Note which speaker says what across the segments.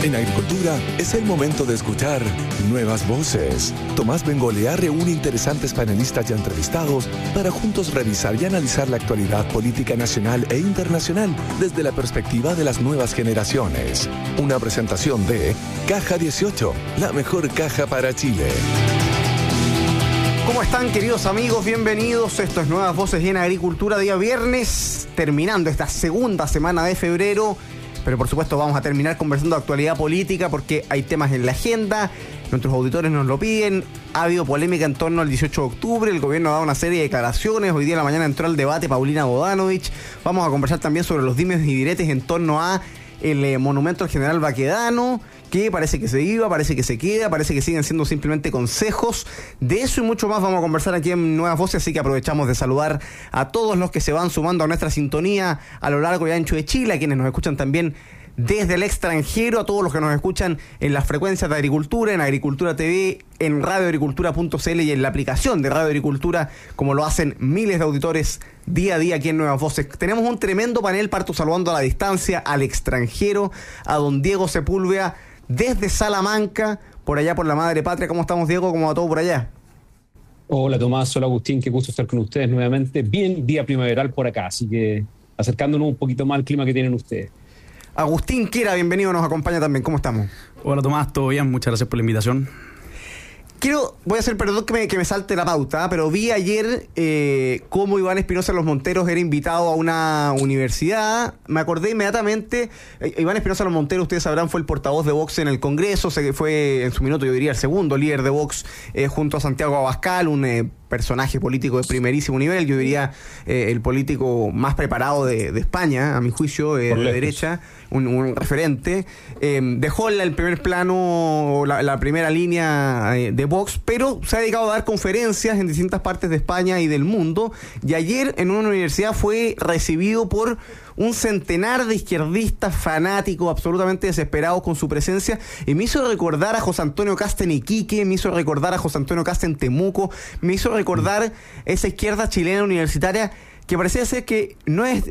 Speaker 1: En agricultura es el momento de escuchar nuevas voces. Tomás Bengolea reúne interesantes panelistas y entrevistados para juntos revisar y analizar la actualidad política nacional e internacional desde la perspectiva de las nuevas generaciones. Una presentación de Caja 18, la mejor caja para Chile.
Speaker 2: ¿Cómo están, queridos amigos? Bienvenidos. Esto es Nuevas Voces en Agricultura, día viernes, terminando esta segunda semana de febrero. Pero por supuesto vamos a terminar conversando de actualidad política porque hay temas en la agenda, nuestros auditores nos lo piden, ha habido polémica en torno al 18 de octubre, el gobierno ha dado una serie de declaraciones, hoy día en la mañana entró al debate Paulina Bodanovich, vamos a conversar también sobre los dimes y diretes en torno a el monumento al general Baquedano, que parece que se iba, parece que se queda, parece que siguen siendo simplemente consejos. De eso y mucho más vamos a conversar aquí en Nuevas Voces, así que aprovechamos de saludar a todos los que se van sumando a nuestra sintonía a lo largo y ancho de Chile, a quienes nos escuchan también desde el extranjero, a todos los que nos escuchan en las frecuencias de Agricultura, en Agricultura TV, en radioagricultura.cl y en la aplicación de Radio Agricultura, como lo hacen miles de auditores día a día aquí en Nuevas Voces. Tenemos un tremendo panel, parto saludando a la distancia, al extranjero, a don Diego Sepúlveda, desde Salamanca, por allá por la madre patria. ¿Cómo estamos, Diego? ¿Cómo va todo por allá?
Speaker 3: Hola Tomás, hola Agustín, qué gusto estar con ustedes nuevamente. Bien, día primaveral por acá, así que acercándonos un poquito más al clima que tienen ustedes.
Speaker 2: Agustín Quiera, bienvenido, nos acompaña también. ¿Cómo estamos?
Speaker 4: Hola Tomás, ¿todo bien? Muchas gracias por la invitación.
Speaker 2: Voy a hacer, perdón que me salte la pauta, pero vi ayer cómo Iván Espinosa Los Monteros era invitado a una universidad. Me acordé inmediatamente, Iván Espinosa Los Monteros, ustedes sabrán, fue el portavoz de Vox en el Congreso, fue en su minuto, yo diría, el segundo líder de Vox junto a Santiago Abascal, un personaje político de primerísimo nivel, yo diría el político más preparado de España, a mi juicio, de derecha, un referente. Dejó en el primer plano la primera línea de Vox, pero se ha dedicado a dar conferencias en distintas partes de España y del mundo, y ayer en una universidad fue recibido por un centenar de izquierdistas fanáticos absolutamente desesperados con su presencia, y me hizo recordar a José Antonio Kast en Iquique, me hizo recordar a José Antonio Kast en Temuco, me hizo recordar esa izquierda chilena universitaria que parecía ser que no es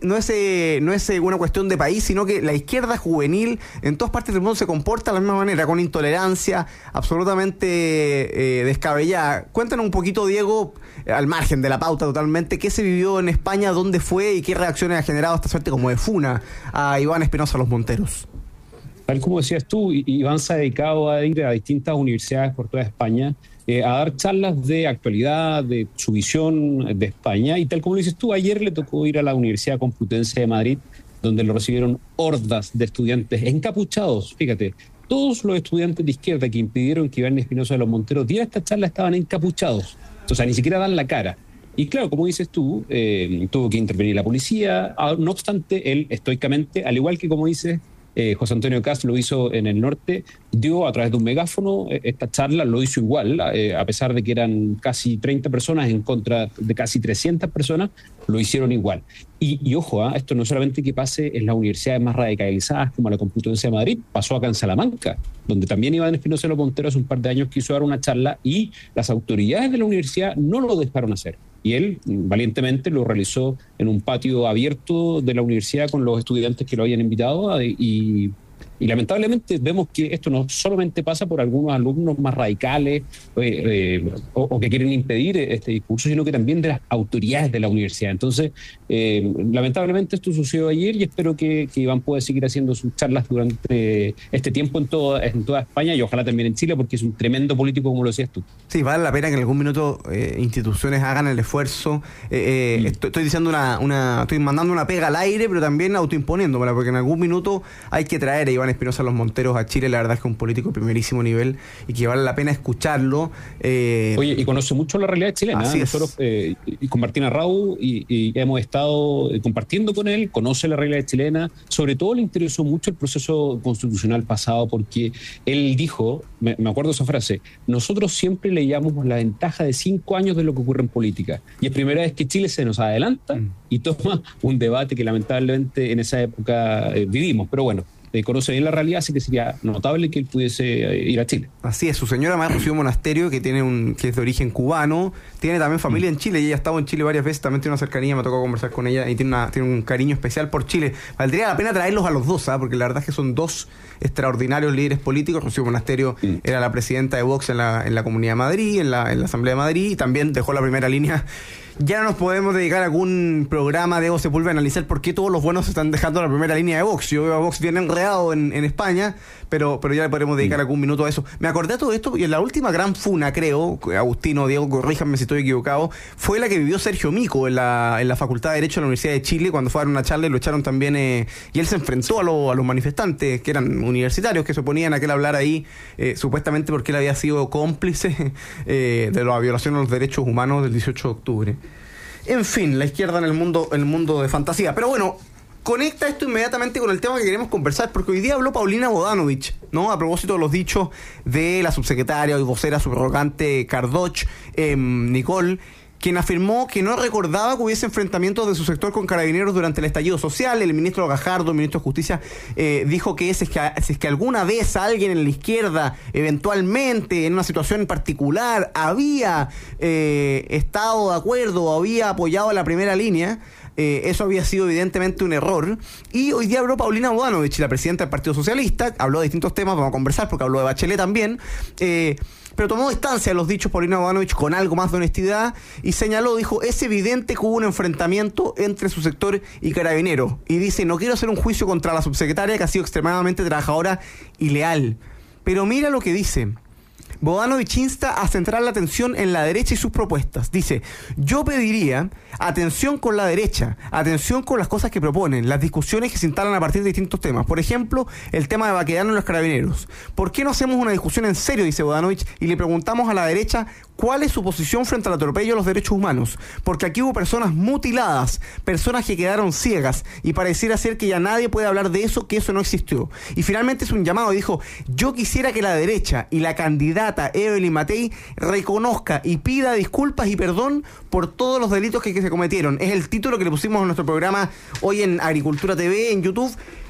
Speaker 2: una cuestión de país, sino que la izquierda juvenil en todas partes del mundo se comporta de la misma manera, con intolerancia absolutamente descabellada. Cuéntanos un poquito, Diego, al margen de la pauta totalmente, qué se vivió en España, dónde fue y qué reacciones ha generado esta suerte como de funa a Iván Espinosa Los Monteros.
Speaker 3: Tal como decías tú, Iván se ha dedicado a ir a distintas universidades por toda España, a dar charlas de actualidad, de su visión de España, y tal como lo dices tú, ayer le tocó ir a la Universidad Complutense de Madrid, donde lo recibieron hordas de estudiantes encapuchados. Fíjate, todos los estudiantes de izquierda que impidieron que Iván Espinosa de Los Monteros diera esta charla estaban encapuchados, o sea, ni siquiera dan la cara. Y claro, como dices tú, tuvo que intervenir la policía, no obstante, él estoicamente, al igual que como dices, José Antonio Kast lo hizo en el norte, dio a través de un megáfono esta charla, lo hizo igual, a pesar de que eran casi 30 personas en contra de casi 300 personas, lo hicieron igual. Y ojo, esto no solamente que pase en las universidades más radicalizadas como la Complutense de Madrid, pasó acá en Salamanca, donde también Iván Espinosa de Los Monteros hace un par de años quiso dar una charla y las autoridades de la universidad no lo dejaron hacer. Y él valientemente lo realizó en un patio abierto de la universidad con los estudiantes que lo habían invitado y lamentablemente vemos que esto no solamente pasa por algunos alumnos más radicales o que quieren impedir este discurso, sino que también de las autoridades de la universidad. Entonces, lamentablemente esto sucedió ayer y espero que Iván pueda seguir haciendo sus charlas durante este tiempo en toda España y ojalá también en Chile, porque es un tremendo político, como lo decías tú.
Speaker 2: Sí, vale la pena que en algún minuto instituciones hagan el esfuerzo. Estoy diciendo estoy mandando una pega al aire, pero también autoimponiéndomela, porque en algún minuto hay que traer a Iván Espinosa Los Monteros a Chile. La verdad es que es un político de primerísimo nivel y que vale la pena escucharlo.
Speaker 3: Oye, y conoce mucho la realidad chilena. Nosotros con Martín Arrau y hemos estado compartiendo con él, conoce la realidad chilena. Sobre todo le interesó mucho el proceso constitucional pasado, porque él dijo, me acuerdo esa frase, nosotros siempre le llamamos la ventaja de 5 años de lo que ocurre en política. Y es primera vez que Chile se nos adelanta y toma un debate que lamentablemente en esa época vivimos. Pero bueno, conoce bien la realidad, así que sería notable que él pudiese ir a Chile.
Speaker 2: Así es, su señora además Rocío Monasterio, que es de origen cubano, tiene también familia en Chile, y ella ha estado en Chile varias veces, también tiene una cercanía, me tocó conversar con ella, y tiene un cariño especial por Chile. Valdría la pena traerlos a los dos, porque la verdad es que son dos extraordinarios líderes políticos. Rocío Monasterio era la presidenta de Vox en la Comunidad de Madrid, en la Asamblea de Madrid, y también dejó la primera línea. Ya no nos podemos dedicar a algún programa de Diego Sepúlveda a analizar por qué todos los buenos se están dejando la primera línea de Vox. Yo veo a Vox bien enredado en España, pero ya le podremos dedicar algún minuto a eso. Me acordé de todo esto, y en la última gran funa, creo, Agustín o Diego, corríjanme si estoy equivocado, fue la que vivió Sergio Mico en la Facultad de Derecho de la Universidad de Chile, cuando fue a dar una charla y lo echaron también, y él se enfrentó a los manifestantes, que eran universitarios, que se oponían a que él hablara ahí, supuestamente porque él había sido cómplice de la violación de los derechos humanos del 18 de octubre. En fin, la izquierda en el mundo de fantasía. Pero bueno, conecta esto inmediatamente con el tema que queremos conversar, porque hoy día habló Paulina Bodanovich, ¿no? A propósito de los dichos de la subsecretaria y vocera subrogante Kardoch, Nicole, quien afirmó que no recordaba que hubiese enfrentamientos de su sector con carabineros durante el estallido social. El ministro Gajardo, el ministro de Justicia, dijo que si es que alguna vez alguien en la izquierda, eventualmente, en una situación en particular, había estado de acuerdo o había apoyado la primera línea, eso había sido evidentemente un error. Y hoy día habló Paulina Bodanovich, la presidenta del Partido Socialista, habló de distintos temas, vamos a conversar porque habló de Bachelet también, pero tomó distancia de los dichos Paulina Bodanovich con algo más de honestidad y dijo, es evidente que hubo un enfrentamiento entre su sector y Carabineros. Y dice, no quiero hacer un juicio contra la subsecretaria, que ha sido extremadamente trabajadora y leal. Pero mira lo que dice. Bodanovich insta a centrar la atención en la derecha y sus propuestas. Dice, yo pediría atención con la derecha, atención con las cosas que proponen, las discusiones que se instalan a partir de distintos temas. Por ejemplo, el tema de Baquedano en los Carabineros. ¿Por qué no hacemos una discusión en serio, dice Bodanovich, y le preguntamos a la derecha cuál es su posición frente al atropello a los derechos humanos? Porque aquí hubo personas mutiladas, personas que quedaron ciegas, y pareciera ser que ya nadie puede hablar de eso, que eso no existió. Y finalmente es un llamado, dijo, yo quisiera que la derecha y la candidata Evelyn Matei reconozca y pida disculpas y perdón por todos los delitos que se cometieron. Es el título que le pusimos a nuestro programa hoy en Agricultura TV, en YouTube.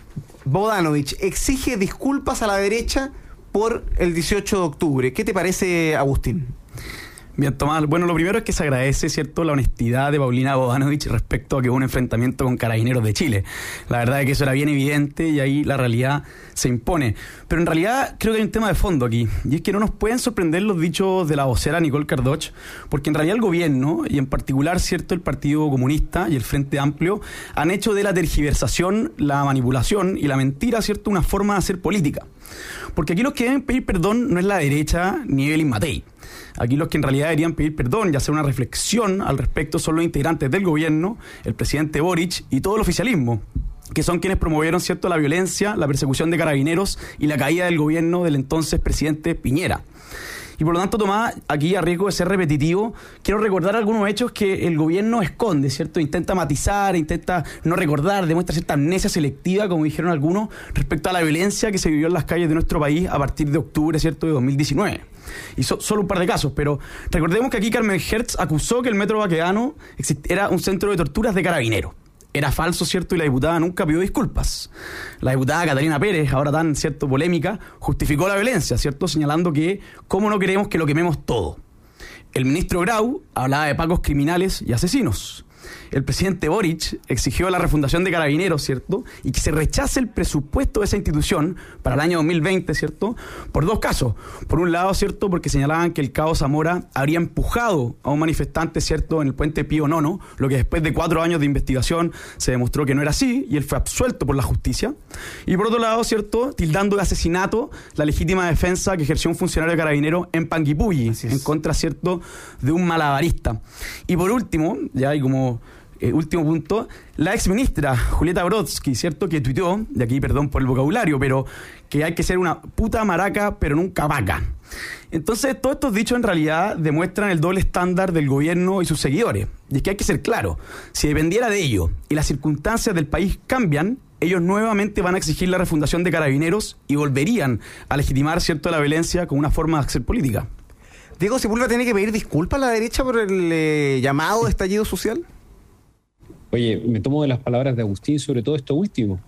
Speaker 2: Bodanovich exige disculpas a la derecha por el 18 de octubre. ¿Qué te parece, Agustín?
Speaker 4: Bien, Tomás. Bueno, lo primero es que se agradece, ¿cierto?, la honestidad de Paulina Bodanovich respecto a que hubo un enfrentamiento con Carabineros de Chile. La verdad es que eso era bien evidente y ahí la realidad se impone. Pero en realidad creo que hay un tema de fondo aquí, y es que no nos pueden sorprender los dichos de la vocera Nicole Kardoch, porque en realidad el gobierno, y en particular, ¿cierto?, el Partido Comunista y el Frente Amplio, han hecho de la tergiversación, la manipulación y la mentira, ¿cierto?, una forma de hacer política. Porque aquí los que deben pedir perdón no es la derecha ni Evelyn Matei. Aquí los que en realidad deberían pedir perdón y hacer una reflexión al respecto son los integrantes del gobierno, el presidente Boric y todo el oficialismo, que son quienes promovieron, ¿cierto?, la violencia, la persecución de carabineros y la caída del gobierno del entonces presidente Piñera. Y por lo tanto, Tomás, aquí a riesgo de ser repetitivo, quiero recordar algunos hechos que el gobierno esconde, ¿cierto? Intenta matizar, intenta no recordar, demuestra cierta amnesia selectiva, como dijeron algunos, respecto a la violencia que se vivió en las calles de nuestro país a partir de octubre, ¿cierto?, de 2019. Y solo un par de casos, pero recordemos que aquí Carmen Hertz acusó que el Metro Baquedano era un centro de torturas de carabineros. Era falso, ¿cierto? Y la diputada nunca pidió disculpas. La diputada Catalina Pérez, ahora tan, ¿cierto?, polémica, justificó la violencia, ¿cierto?, señalando que cómo no queremos que lo quememos todo. El ministro Grau hablaba de pacos criminales y asesinos. El presidente Boric exigió la refundación de Carabineros, ¿cierto?, y que se rechace el presupuesto de esa institución para el año 2020, ¿cierto?, por dos casos. Por un lado, ¿cierto?, porque señalaban que el Cabo Zamora habría empujado a un manifestante, ¿cierto?, en el puente Pío IX, lo que después de 4 años de investigación se demostró que no era así, y él fue absuelto por la justicia. Y por otro lado, ¿cierto?, tildando de asesinato la legítima defensa que ejerció un funcionario de Carabinero en Panguipulli, en contra, ¿cierto?, de un malabarista. Y por último, ya hay como último punto, la exministra Julieta Brodsky, ¿cierto?, que tuiteó, de aquí perdón por el vocabulario, pero que hay que ser una puta maraca, pero nunca vaca. Entonces, todos estos dichos en realidad demuestran el doble estándar del gobierno y sus seguidores. Y es que hay que ser claro, si dependiera de ello y las circunstancias del país cambian, ellos nuevamente van a exigir la refundación de Carabineros y volverían a legitimar, ¿cierto?, la violencia como una forma de hacer política.
Speaker 2: Diego Sepúlveda tiene que pedir disculpas a la derecha por el llamado estallido social.
Speaker 3: Oye, me tomo de las palabras de Agustín, sobre todo esto último.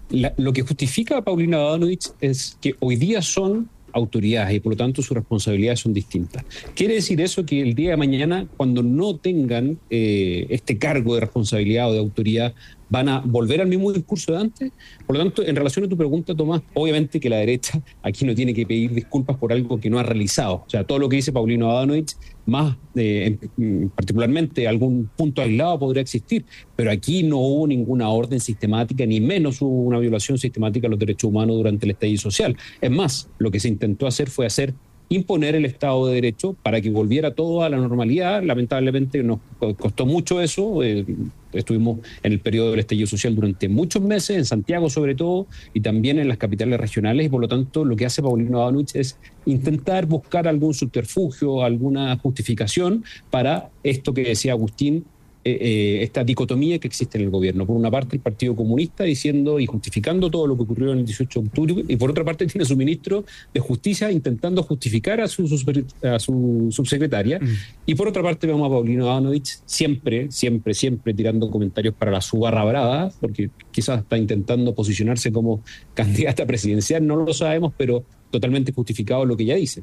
Speaker 3: Lo que justifica a Paulina Bodanovich es que hoy día son autoridades y por lo tanto sus responsabilidades son distintas. Quiere decir eso que el día de mañana, cuando no tengan este cargo de responsabilidad o de autoridad, van a volver al mismo discurso de antes. Por lo tanto, en relación a tu pregunta, Tomás, obviamente que la derecha aquí no tiene que pedir disculpas por algo que no ha realizado. O sea, todo lo que dice Paulina Bodanovich, más particularmente algún punto aislado podría existir, pero aquí no hubo ninguna orden sistemática, ni menos hubo una violación sistemática de los derechos humanos durante el estallido social. Es más, lo que se intentó hacer fue imponer el Estado de Derecho para que volviera todo a la normalidad. Lamentablemente nos costó mucho eso. Estuvimos en el periodo del estallido social durante muchos meses, en Santiago sobre todo, y también en las capitales regionales, y por lo tanto lo que hace Paulina Bodanovich es intentar buscar algún subterfugio, alguna justificación para esto que decía Agustín, esta dicotomía que existe en el gobierno. Por una parte, el Partido Comunista diciendo y justificando todo lo que ocurrió en el 18 de octubre, y por otra parte tiene a su ministro de Justicia intentando justificar a su subsecretaria, y por otra parte vemos a Paulina Bodanovich siempre tirando comentarios para la su barra brava, porque quizás está intentando posicionarse como candidata presidencial, no lo sabemos, pero totalmente justificado lo que ella dice.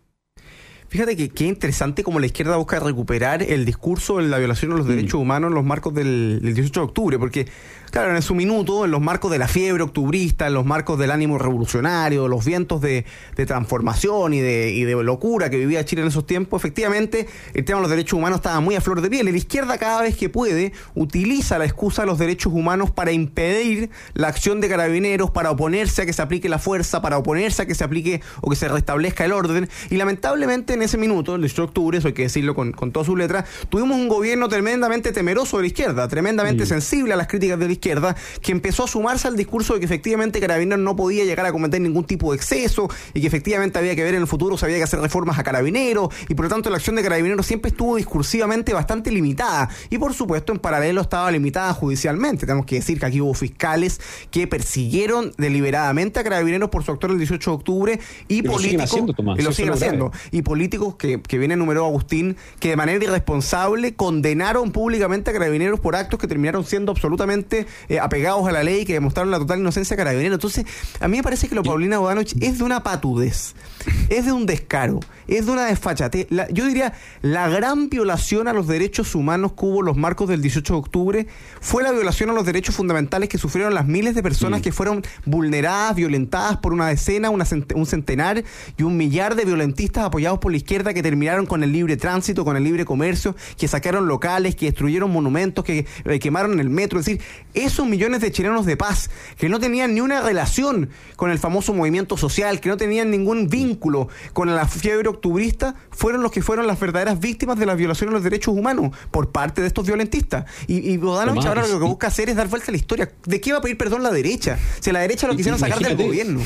Speaker 2: Fíjate que interesante como la izquierda busca recuperar el discurso de la violación de los derechos humanos en los marcos del 18 de octubre, porque, claro, en su minuto, en los marcos de la fiebre octubrista, en los marcos del ánimo revolucionario, los vientos de transformación y de locura que vivía Chile en esos tiempos, efectivamente, el tema de los derechos humanos estaba muy a flor de piel. Y la izquierda, cada vez que puede, utiliza la excusa de los derechos humanos para impedir la acción de Carabineros, para oponerse a que se aplique la fuerza, para oponerse a que se aplique o que se restablezca el orden. Y lamentablemente, en ese minuto, el 18 de octubre, eso hay que decirlo con todas sus letras, tuvimos un gobierno tremendamente temeroso de la izquierda, tremendamente sensible a las críticas de la izquierda, que empezó a sumarse al discurso de que efectivamente Carabineros no podía llegar a cometer ningún tipo de exceso y que efectivamente había que ver en el futuro si había que hacer reformas a Carabineros, y por lo tanto la acción de Carabineros siempre estuvo discursivamente bastante limitada, y por supuesto en paralelo estaba limitada judicialmente. Tenemos que decir que aquí hubo fiscales que persiguieron deliberadamente a Carabineros por su actuar el 18 de octubre, y políticos, y lo siguen haciendo, y políticos que viene enumeró Agustín, que de manera irresponsable condenaron públicamente a Carabineros por actos que terminaron siendo absolutamente apegados a la ley, que demostraron la total inocencia de Carabineros. Entonces, a mí me parece que lo de Paulina Bodanovich es de una patudez, es de un descaro, es de una desfachatez. Yo diría, la gran violación a los derechos humanos que hubo en los marcos del 18 de octubre fue la violación a los derechos fundamentales que sufrieron las miles de personas que fueron vulneradas, violentadas por una decena, un centenar y un millar de violentistas apoyados por la izquierda, que terminaron con el libre tránsito, con el libre comercio, que saquearon locales, que destruyeron monumentos, que quemaron el metro. Es decir, esos millones de chilenos de paz, que no tenían ni una relación con el famoso movimiento social, que no tenían ningún vínculo con la fiebre octubrista, fueron los que fueron las verdaderas víctimas de la violación de los derechos humanos por parte de estos violentistas. Y Bodanovich ahora lo que busca hacer es dar vuelta a la historia. ¿De qué va a pedir perdón la derecha? Si la derecha lo quisieron sacar del gobierno.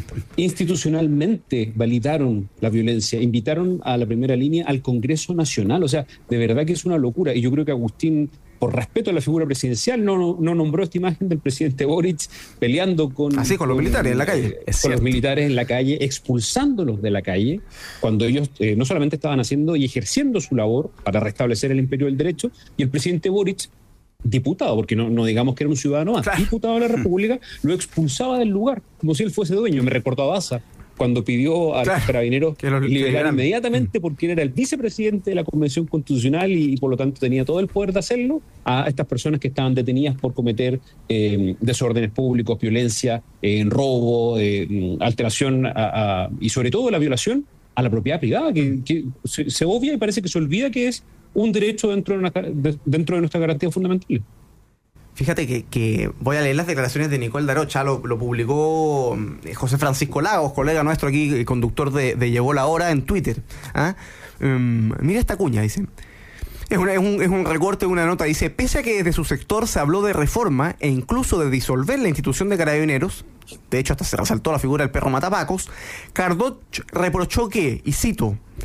Speaker 3: Institucionalmente validaron la violencia, invitaron a la primera línea al Congreso Nacional. O sea, de verdad que es una locura. Y yo creo que Agustín, por respeto a la figura presidencial, no nombró esta imagen del presidente Boric peleando con
Speaker 2: los militares en la calle.
Speaker 3: Con los militares en la calle, expulsándolos de la calle, cuando ellos no solamente estaban haciendo y ejerciendo su labor para restablecer el imperio del derecho, y el presidente Boric, diputado, porque no digamos que era un ciudadano más, claro, diputado de la República, lo expulsaba del lugar, como si él fuese dueño. Me recordó a Daza, cuando pidió a los Carabineros liberar inmediatamente, porque él era el vicepresidente de la Convención Constitucional y por lo tanto tenía todo el poder de hacerlo, a estas personas que estaban detenidas por cometer desórdenes públicos, violencia, robo, alteración y sobre todo la violación a la propiedad privada, que se obvia y parece que se olvida que es un derecho dentro de nuestras garantías fundamentales.
Speaker 2: Fíjate que voy a leer las declaraciones de Nicole Darocha, lo publicó José Francisco Lagos, colega nuestro aquí, conductor de Llegó la Hora en Twitter. Mira esta cuña, dice. Es un recorte de una nota, dice: pese a que desde su sector se habló de reforma e incluso de disolver la institución de Carabineros, de hecho hasta se resaltó la figura del perro matapacos, Cardot reprochó que, y cito,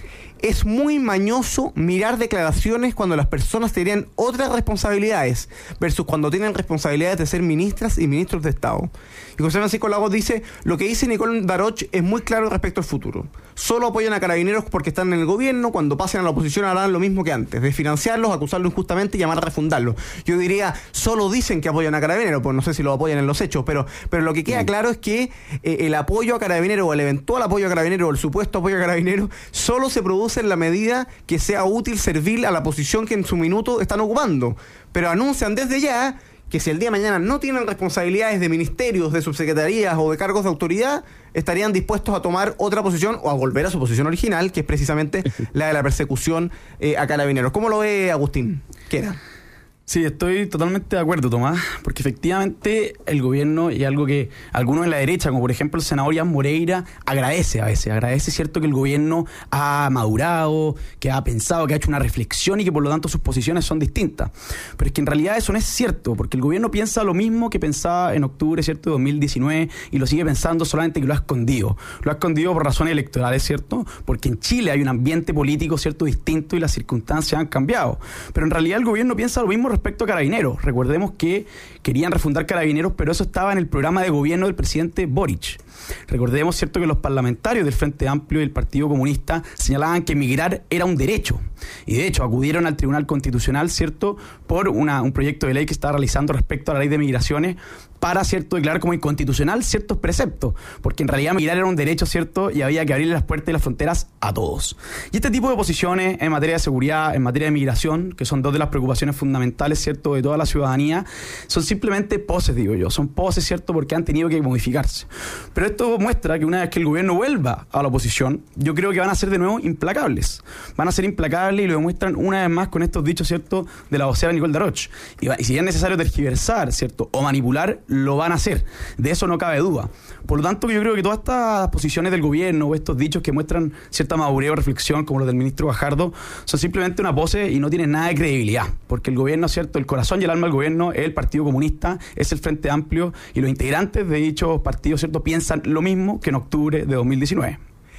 Speaker 2: es muy mañoso mirar declaraciones cuando las personas tenían otras responsabilidades versus cuando tienen responsabilidades de ser ministras y ministros de Estado. Y José Francisco Lagos dice: lo que dice Nicole Daroch es muy claro respecto al futuro. Solo apoyan a Carabineros porque están en el gobierno. Cuando pasen a la oposición harán lo mismo que antes, desfinanciarlos, acusarlos injustamente y llamar a refundarlos. Yo diría, solo dicen que apoyan a Carabineros, pues no sé si lo apoyan en los hechos, pero lo que queda claro es que el apoyo a Carabineros, o el eventual apoyo a Carabineros, o el supuesto apoyo a Carabineros, solo se produce en la medida que sea útil servir a la posición que en su minuto están ocupando. Pero anuncian desde ya que si el día de mañana no tienen responsabilidades de ministerios, de subsecretarías o de cargos de autoridad, estarían dispuestos a tomar otra posición o a volver a su posición original, que es precisamente la de la persecución a Carabineros. ¿Cómo lo ve Agustín? ¿Qué era?
Speaker 4: Sí, estoy totalmente de acuerdo, Tomás, porque efectivamente el gobierno, y algo que algunos en la derecha, como por ejemplo el senador Ian Moreira, agradece, cierto, que el gobierno ha madurado, que ha pensado, que ha hecho una reflexión y que por lo tanto sus posiciones son distintas. Pero es que en realidad eso no es cierto, porque el gobierno piensa lo mismo que pensaba en octubre, cierto, de 2019, y lo sigue pensando, solamente que lo ha escondido. Lo ha escondido por razones electorales, cierto, porque en Chile hay un ambiente político, cierto, distinto y las circunstancias han cambiado. Pero en realidad el gobierno piensa lo mismo respecto a Carabineros. Recordemos que querían refundar Carabineros, pero eso estaba en el programa de gobierno del presidente Boric. Recordemos, cierto, que los parlamentarios del Frente Amplio y del Partido Comunista señalaban que emigrar era un derecho. Y de hecho acudieron al Tribunal Constitucional, cierto, por un proyecto de ley que estaba realizando respecto a la ley de migraciones para, cierto, declarar como inconstitucional ciertos preceptos, porque en realidad migrar era un derecho, cierto, y había que abrirle las puertas y las fronteras a todos. Y este tipo de posiciones en materia de seguridad, en materia de migración, que son dos de las preocupaciones fundamentales, cierto, de toda la ciudadanía, son simplemente poses, digo yo, son poses, cierto, porque han tenido que modificarse. Pero esto muestra que una vez que el gobierno vuelva a la oposición, yo creo que van a ser de nuevo implacables. Van a ser implacables y lo demuestran una vez más con estos dichos, cierto, de la vocera Nicole Daroch. Y si es necesario tergiversar, cierto, o manipular, lo van a hacer. De eso no cabe duda. Por lo tanto, yo creo que todas estas posiciones del gobierno o estos dichos que muestran cierta madurez o reflexión, como los del ministro Gajardo, son simplemente una pose y no tienen nada de credibilidad. Porque el gobierno, cierto, el corazón y el alma del gobierno es el Partido Comunista, es el Frente Amplio, y los integrantes de dichos partidos, cierto, piensan lo mismo que en octubre de 2019.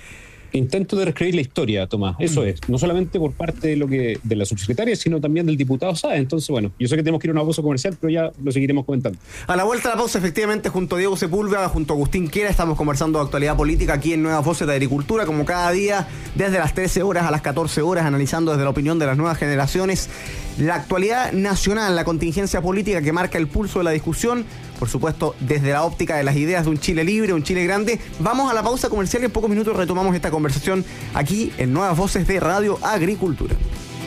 Speaker 3: Intento de reescribir la historia, Tomás, eso es, no solamente por parte de la subsecretaria, sino también del diputado Sáenz. Entonces, bueno, yo sé que tenemos que ir a una pausa comercial, pero ya lo seguiremos comentando.
Speaker 2: A la vuelta de la pausa, efectivamente, junto a Diego Sepúlveda, junto a Agustín Quera, estamos conversando de actualidad política aquí en Nuevas Voces de Agricultura, como cada día, desde las 13 horas a las 14 horas, analizando desde la opinión de las nuevas generaciones la actualidad nacional, la contingencia política que marca el pulso de la discusión, por supuesto, desde la óptica de las ideas de un Chile libre, un Chile grande. Vamos a la pausa comercial y en pocos minutos retomamos esta conversación aquí en Nuevas Voces de Radio Agricultura.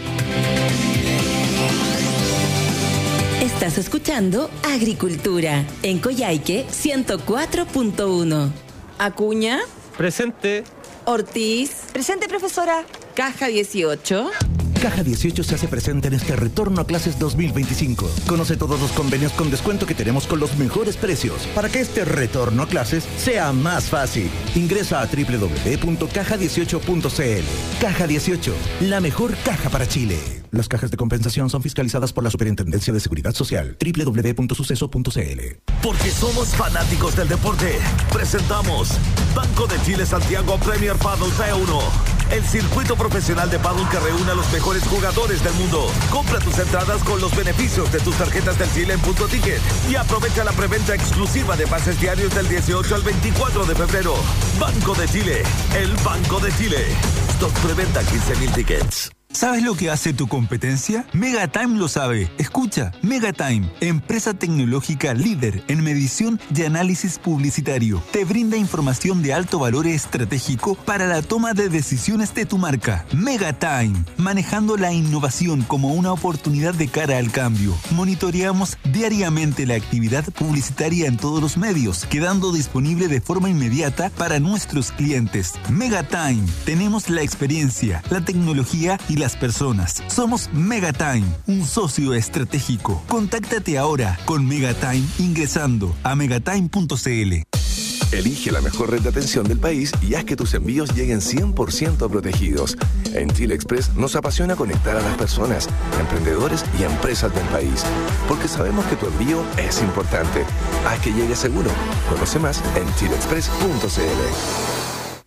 Speaker 5: Estás escuchando Agricultura en Coyhaique 104.1. Acuña.
Speaker 6: Presente.
Speaker 5: Ortiz.
Speaker 7: Presente, profesora.
Speaker 5: Caja 18.
Speaker 8: Caja 18 se hace presente en este retorno a clases 2025. Conoce todos los convenios con descuento que tenemos con los mejores precios para que este retorno a clases sea más fácil. Ingresa a www.caja18.cl. Caja 18, la mejor caja para Chile. Las cajas de compensación son fiscalizadas por la Superintendencia de Seguridad Social. www.suceso.cl.
Speaker 9: Porque somos fanáticos del deporte, presentamos Banco de Chile Santiago Premier Padel P1, el circuito profesional de pádel que reúne a los mejores jugadores del mundo. Compra tus entradas con los beneficios de tus tarjetas del Chile en Punto Ticket y aprovecha la preventa exclusiva de pases diarios del 18 al 24 de febrero. Banco de Chile, el Banco de Chile. Stock preventa 15,000 tickets.
Speaker 10: ¿Sabes lo que hace tu competencia? Megatime lo sabe. Escucha, Megatime, empresa tecnológica líder en medición y análisis publicitario, te brinda información de alto valor estratégico para la toma de decisiones de tu marca. Megatime, manejando la innovación como una oportunidad de cara al cambio. Monitoreamos diariamente la actividad publicitaria en todos los medios, quedando disponible de forma inmediata para nuestros clientes. Megatime, tenemos la experiencia, la tecnología y las personas. Somos Megatime, un socio estratégico. Contáctate ahora con Megatime ingresando a megatime.cl.
Speaker 1: Elige la mejor red de atención del país y haz que tus envíos lleguen 100% protegidos. En Chile Express nos apasiona conectar a las personas, emprendedores y empresas del país, porque sabemos que tu envío es importante. Haz que llegue seguro. Conoce más en chileexpress.cl.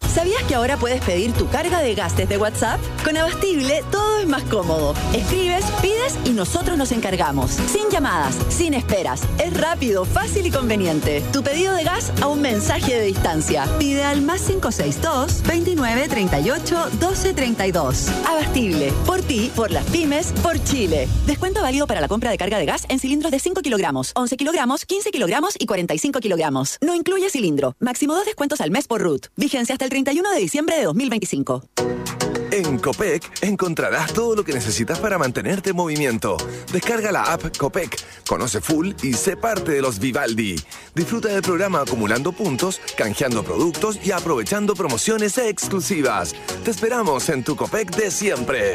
Speaker 6: ¿Sabías que ahora puedes pedir tu carga de gas desde WhatsApp? Con Abastible todo es más cómodo. Escribes, pides y nosotros nos encargamos. Sin llamadas, sin esperas. Es rápido, fácil y conveniente. Tu pedido de gas a un mensaje de distancia. Pide al +562 29 38 12 32. Abastible. Por ti, por las pymes, por Chile. Descuento válido para la compra de carga de gas en cilindros de 5 kilogramos, 11 kilogramos, 15 kilogramos y 45 kilogramos. No incluye cilindro. Máximo 2 descuentos al mes por RUT. Vigencia hasta el 31 de diciembre de 2025.
Speaker 1: En Copec encontrarás todo lo que necesitas para mantenerte en movimiento. Descarga la app Copec, conoce full y sé parte de los Vivaldi. Disfruta del programa acumulando puntos, canjeando productos y aprovechando promociones exclusivas. Te esperamos en tu Copec de siempre.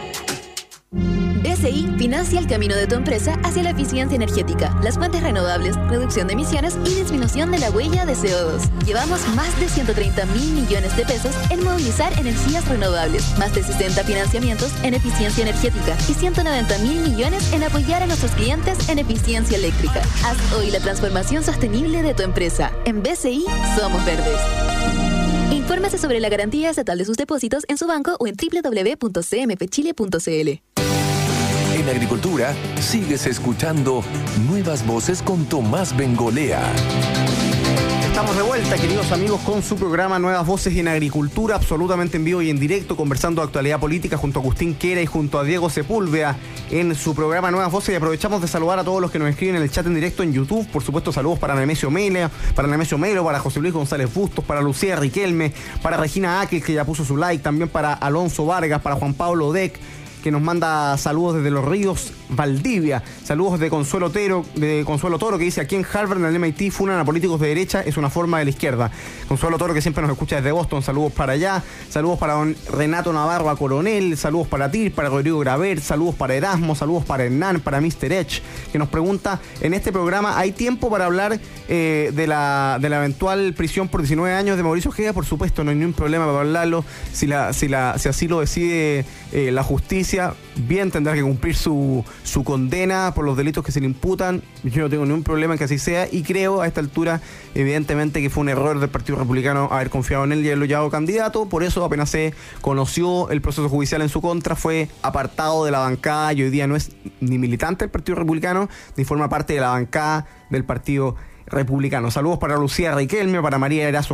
Speaker 7: BCI financia el camino de tu empresa hacia la eficiencia energética, las fuentes renovables, reducción de emisiones y disminución de la huella de CO2. Llevamos más de 130.000 millones de pesos en movilizar energías renovables, más de 60 financiamientos en eficiencia energética y 190.000 millones en apoyar a nuestros clientes en eficiencia eléctrica. Haz hoy la transformación sostenible de tu empresa. En BCI somos verdes. Infórmese sobre la garantía estatal de sus depósitos en su banco o en www.cmpchile.cl.
Speaker 1: En Agricultura, sigues escuchando Nuevas Voces con Tomás Bengolea.
Speaker 2: Estamos de vuelta, queridos amigos, con su programa Nuevas Voces en Agricultura, absolutamente en vivo y en directo, conversando de actualidad política junto a Agustín Quera y junto a Diego Sepúlveda en su programa Nuevas Voces. Y aprovechamos de saludar a todos los que nos escriben en el chat en directo en YouTube. Por supuesto, saludos para Nemesio Melo, para José Luis González Bustos, para Lucía Riquelme, para Regina Áquez, que ya puso su like, también para Alonso Vargas, para Juan Pablo Deck, que nos manda saludos desde Los Ríos, Valdivia. Saludos de Consuelo Toro, que dice: aquí en Harvard, en el MIT, funan a políticos de derecha, es una forma de la izquierda. Consuelo Toro, que siempre nos escucha desde Boston, saludos para allá. Saludos para don Renato Navarro a Coronel, saludos para ti, para Rodrigo Graver, saludos para Erasmo, saludos para Hernán, para Mr. Edge, que nos pregunta: en este programa ¿hay tiempo para hablar de la eventual prisión por 19 años de Mauricio Ojeda? Por supuesto, no hay ningún problema para hablarlo. Si así lo decide la justicia, bien tendrá que cumplir su condena por los delitos que se le imputan. Yo no tengo ningún problema en que así sea, y creo a esta altura evidentemente que fue un error del Partido Republicano haber confiado en él y haberlo llevado candidato. Por eso, apenas se conoció el proceso judicial en su contra, fue apartado de la bancada y hoy día no es ni militante del Partido Republicano ni forma parte de la bancada del Partido Republicano. Saludos para Lucía Riquelme, para María Erazo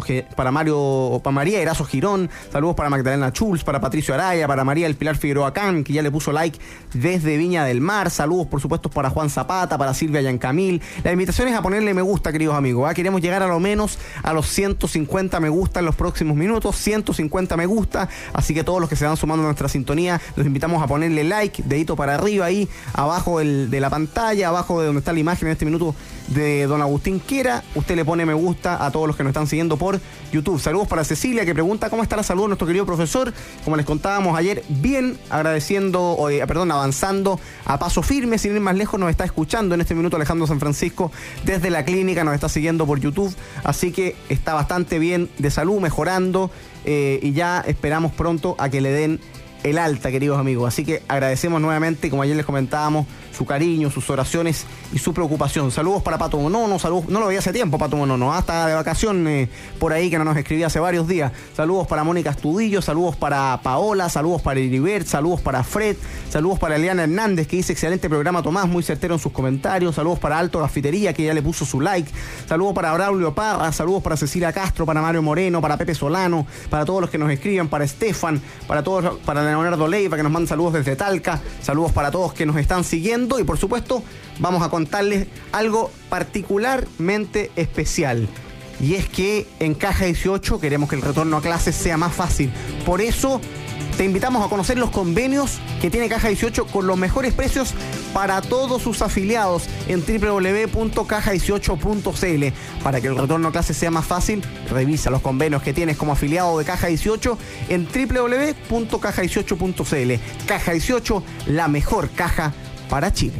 Speaker 2: Girón, saludos para Magdalena Schulz, para Patricio Araya, para María del Pilar Figueroa Can, que ya le puso like desde Viña del Mar. Saludos, por supuesto, para Juan Zapata, para Silvia Yancamil. La invitación es a ponerle me gusta, queridos amigos. Queremos llegar a lo menos a los 150 me gusta en los próximos minutos, 150 me gusta, así que todos los que se van sumando a nuestra sintonía, los invitamos a ponerle like, dedito para arriba ahí, abajo de la pantalla, abajo de donde está la imagen en este minuto de don Agustín Quera. Usted le pone me gusta a todos los que nos están siguiendo por YouTube. Saludos para Cecilia, que pregunta cómo está la salud de nuestro querido profesor. Como les contábamos ayer, bien, avanzando a paso firme, sin ir más lejos. Nos está escuchando en este minuto Alejandro San Francisco desde la clínica, nos está siguiendo por YouTube, así que está bastante bien de salud, mejorando, y ya esperamos pronto a que le den el alta, queridos amigos. Así que agradecemos nuevamente, como ayer les comentábamos, su cariño, sus oraciones y su preocupación. Saludos para Pato Monono, saludos, no lo veía hace tiempo Pato Monono, hasta de vacaciones por ahí, que no nos escribía hace varios días. Saludos para Mónica Astudillo, saludos para Paola, saludos para Heribert, saludos para Fred, saludos para Eliana Hernández, que dice: excelente programa, Tomás, muy certero en sus comentarios. Saludos para Alto Gafitería, que ya le puso su like. Saludos para Braulio Parra, saludos para Cecilia Castro, para Mario Moreno, para Pepe Solano, para todos los que nos escriben, para Estefan, para todos, para Leonardo Leiva, que nos manda saludos desde Talca. Saludos para todos que nos están siguiendo, y por supuesto vamos a contarles algo particularmente especial, y es que en Caja 18 queremos que el retorno a clases sea más fácil. Por eso te invitamos a conocer los convenios que tiene Caja 18 con los mejores precios para todos sus afiliados en www.caja18.cl. Para que el retorno a clases sea más fácil, revisa los convenios que tienes como afiliado de Caja 18 en www.caja18.cl. Caja 18, la mejor caja para Chile.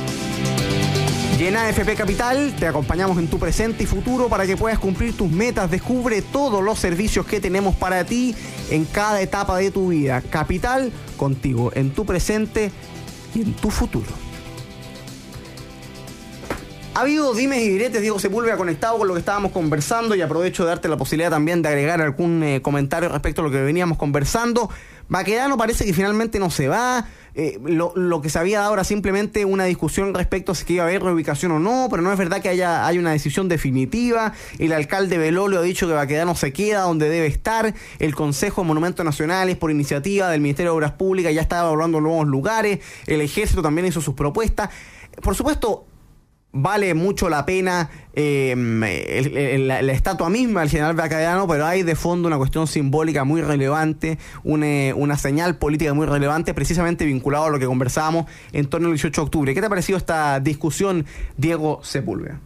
Speaker 2: Y en AFP Capital te acompañamos en tu presente y futuro para que puedas cumplir tus metas. Descubre todos los servicios que tenemos para ti en cada etapa de tu vida. Capital, contigo en tu presente y en tu futuro. Ha habido dimes y diretes, Diego Sepúlveda, conectado con lo que estábamos conversando, y aprovecho de darte la posibilidad también de agregar algún comentario respecto a lo que veníamos conversando. Baquedano parece que finalmente no se va. Lo que se había dado era simplemente una discusión respecto a si iba a haber reubicación o no, pero no es verdad que haya una decisión definitiva. El alcalde Belolio ha dicho que Baquedano se queda donde debe estar. El Consejo de Monumentos Nacionales, por iniciativa del Ministerio de Obras Públicas, ya estaba evaluando nuevos lugares. El Ejército también hizo sus propuestas. Por supuesto, vale mucho la pena la estatua misma del general Baquedano, pero hay de fondo una cuestión simbólica muy relevante, una señal política muy relevante, precisamente vinculado a lo que conversábamos en torno al 18 de octubre. ¿Qué te ha parecido esta discusión, Diego Sepúlveda?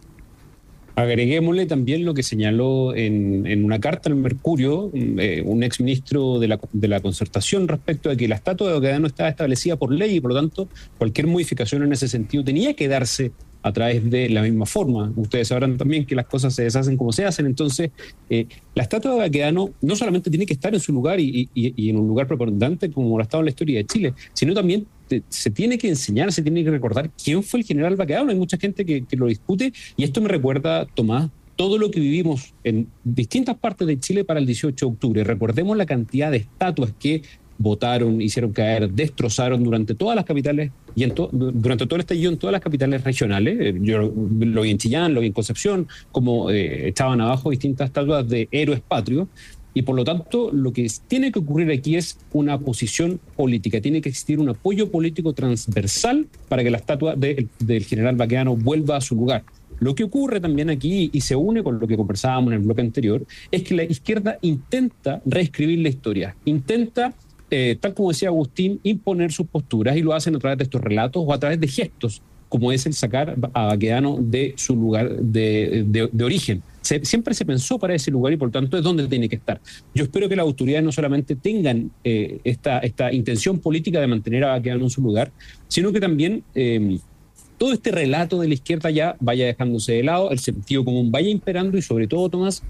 Speaker 3: Agreguémosle también lo que señaló en una carta al Mercurio un exministro de la Concertación respecto a que la estatua de Baquedano estaba establecida por ley y por lo tanto cualquier modificación en ese sentido tenía que darse a través de la misma forma. Ustedes sabrán también que las cosas se deshacen como se hacen. Entonces, la estatua de Baquedano no solamente tiene que estar en su lugar y en un lugar preponderante como lo ha estado en la historia de Chile, sino también se tiene que enseñar, se tiene que recordar quién fue el general Baquedano. Hay mucha gente que lo discute, y esto me recuerda, Tomás, todo lo que vivimos en distintas partes de Chile para el 18 de octubre. Recordemos la cantidad de estatuas que votaron, hicieron caer, destrozaron durante todas las capitales y durante todo el estallido en todas las capitales regionales. Yo lo vi en Chillán, lo vi en Concepción, como echaban abajo distintas estatuas de héroes patrios. Y por lo tanto, lo que tiene que ocurrir aquí es una posición política. Tiene que existir un apoyo político transversal para que la estatua del general Baquedano vuelva a su lugar. Lo que ocurre también aquí, y se une con lo que conversábamos en el bloque anterior, es que la izquierda intenta reescribir la historia, intenta, tal como decía Agustín, imponer sus posturas, y lo hacen a través de estos relatos o a través de gestos, como es el sacar a Baquedano de su lugar de origen. Siempre se pensó para ese lugar y por lo tanto es donde tiene que estar. Yo espero que las autoridades no solamente tengan esta intención política de mantener a Baquedano en su lugar, sino que también todo este relato de la izquierda ya vaya dejándose de lado, el sentido común vaya imperando y sobre todo, Tomás,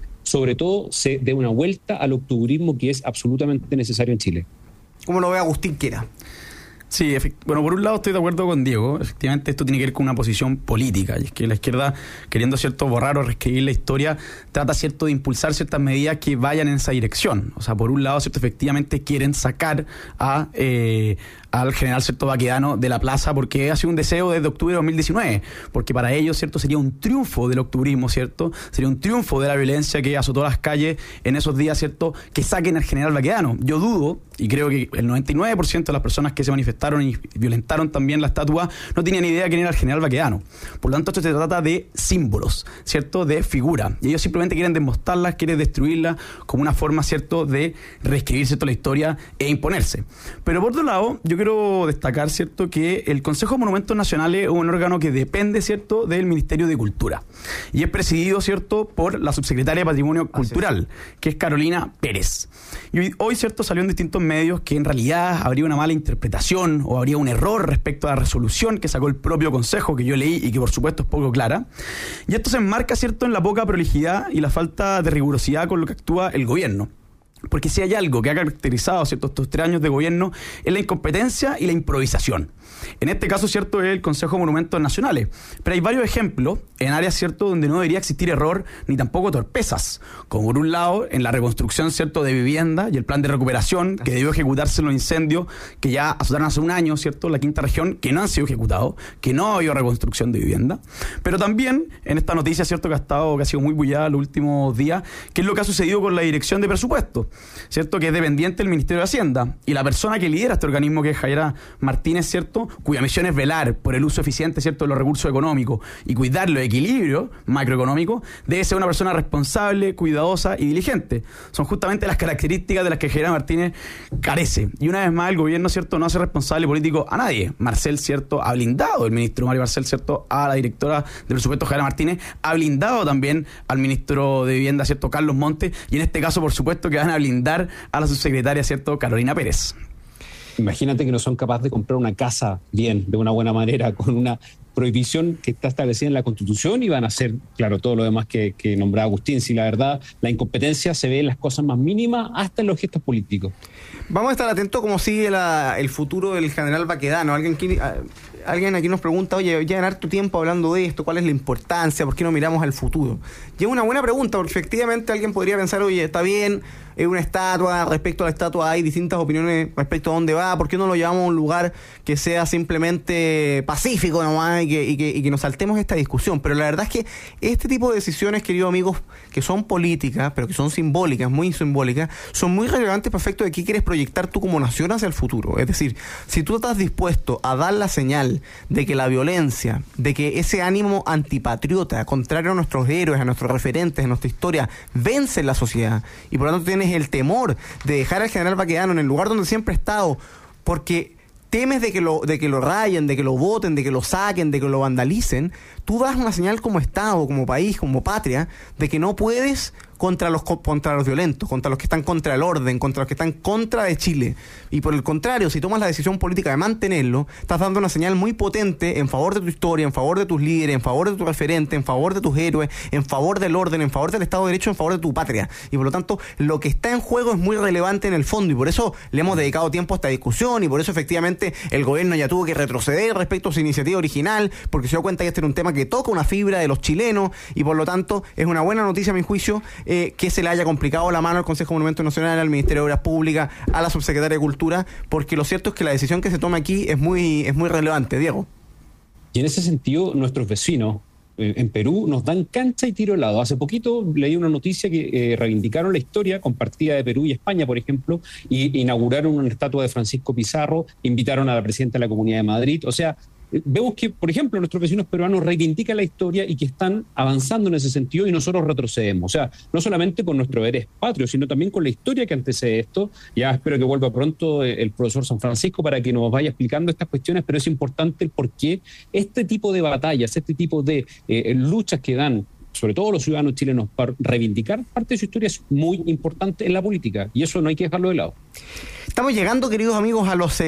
Speaker 3: se dé una vuelta al octubrismo que es absolutamente necesario en Chile.
Speaker 2: ¿Cómo lo ve Agustín Quera?
Speaker 4: Sí, bueno, por un lado estoy de acuerdo con Diego. Efectivamente, esto tiene que ver con una posición política, y es que la izquierda, queriendo borrar o reescribir la historia, trata de impulsar ciertas medidas que vayan en esa dirección. O sea, por un lado, efectivamente quieren sacar al general Baquedano de la plaza, porque ha sido un deseo desde octubre de 2019, porque para ellos, sería un triunfo del octubrismo, sería un triunfo de la violencia que azotó las calles en esos días, que saquen al general Baquedano. Yo dudo, y creo que el 99% de las personas que se manifestaron y violentaron también la estatua no tenían idea de quién era el general Baquedano. Por lo tanto, esto se trata de símbolos, de figura, y ellos simplemente quieren desmontarlas, quieren destruirlas como una forma, de reescribir, la historia e imponerse. Pero por otro lado, yo quiero destacar, que el Consejo de Monumentos Nacionales es un órgano que depende, del Ministerio de Cultura, y es presidido, por la subsecretaria de Patrimonio Cultural, que es Carolina Pérez. Y hoy, salió en distintos medios que en realidad habría una mala interpretación o habría un error respecto a la resolución que sacó el propio Consejo, que yo leí y que por supuesto es poco clara. Y esto se enmarca, en la poca prolijidad y la falta de rigurosidad con lo que actúa el gobierno. Porque si hay algo que ha caracterizado, estos 3 años de gobierno, es la incompetencia y la improvisación. En este caso, es el Consejo de Monumentos Nacionales. Pero hay varios ejemplos en áreas, donde no debería existir error ni tampoco torpezas. Como por un lado, en la reconstrucción, de vivienda y el plan de recuperación que debió ejecutarse en los incendios que ya azotaron hace un año, la quinta región, que no han sido ejecutados, que no ha habido reconstrucción de vivienda. Pero también en esta noticia, que ha sido muy bullada los últimos días, que es lo que ha sucedido con la Dirección de Presupuesto, que es dependiente del Ministerio de Hacienda, y la persona que lidera este organismo, que es Javiera Martínez, cuya misión es velar por el uso eficiente, de los recursos económicos y cuidar los equilibrios macroeconómicos, debe ser una persona responsable, cuidadosa y diligente. Son justamente las características de las que Javiera Martínez carece. Y una vez más, el gobierno, no hace responsable político a nadie. Marcel, ha blindado, el ministro Mario Marcel, a la directora de presupuesto, Javiera Martínez, ha blindado también al ministro de Vivienda, Carlos Montes, y en este caso, por supuesto, que van a blindar a la subsecretaria, Carolina Pérez.
Speaker 3: Imagínate que no son capaces de comprar una casa bien, de una buena manera, con una prohibición que está establecida en la Constitución y van a hacer, claro, todo lo demás que nombraba Agustín. Si la verdad, la incompetencia se ve en las cosas más mínimas hasta en los gestos políticos.
Speaker 2: Vamos a estar atentos cómo sigue el futuro del general Baquedano. Alguien aquí nos pregunta, oye, ya en harto tiempo hablando de esto, ¿cuál es la importancia? ¿Por qué no miramos al futuro? Y es una buena pregunta, porque efectivamente alguien podría pensar, oye, está bien, es una estatua, respecto a la estatua hay distintas opiniones respecto a dónde va, ¿por qué no lo llevamos a un lugar que sea simplemente pacífico nomás y que nos saltemos esta discusión? Pero la verdad es que este tipo de decisiones, queridos amigos, que son políticas, pero que son simbólicas, muy simbólicas, son muy relevantes para efecto de qué quieres proyectar tú como nación hacia el futuro. Es decir, si tú estás dispuesto a dar la señal de que la violencia, de que ese ánimo antipatriota, contrario a nuestros héroes, a nuestros referentes, a nuestra historia, vence en la sociedad, y por lo tanto tienes el temor de dejar al general Baquedano en el lugar donde siempre ha estado, porque temes de que lo rayen, de que lo voten, de que lo saquen, de que lo vandalicen, tú das una señal como Estado, como país, como patria, de que no puedes contra los violentos, contra los que están contra el orden, contra los que están contra de Chile. Y por el contrario, si tomas la decisión política de mantenerlo, estás dando una señal muy potente en favor de tu historia, en favor de tus líderes, en favor de tu referente, en favor de tus héroes, en favor del orden, en favor del Estado de Derecho, en favor de tu patria. Y por lo tanto, lo que está en juego es muy relevante en el fondo, y por eso le hemos dedicado tiempo a esta discusión, y por eso efectivamente el gobierno ya tuvo que retroceder respecto a su iniciativa original, porque se dio cuenta que este era un tema que toca una fibra de los chilenos, y por lo tanto es una buena noticia a mi juicio que se le haya complicado la mano al Consejo de Monumentos Nacionales, al Ministerio de Obras Públicas, a la Subsecretaria de Cultura, porque lo cierto es que la decisión que se toma aquí es muy relevante, Diego.
Speaker 3: Y en ese sentido, nuestros vecinos en Perú nos dan cancha y tiro helado. Hace poquito leí una noticia que reivindicaron la historia compartida de Perú y España, por ejemplo, y inauguraron una estatua de Francisco Pizarro, invitaron a la presidenta de la Comunidad de Madrid. O sea, vemos que, por ejemplo, nuestros vecinos peruanos reivindican la historia y que están avanzando en ese sentido, y nosotros retrocedemos. O sea, no solamente con nuestro deber patrio, sino también con la historia que antecede esto. Ya espero que vuelva pronto el profesor San Francisco para que nos vaya explicando estas cuestiones, pero es importante el por qué este tipo de batallas, este tipo de luchas que dan sobre todo los ciudadanos chilenos para reivindicar parte de su historia es muy importante en la política, y eso no hay que dejarlo de lado.
Speaker 2: Estamos llegando, queridos amigos, a los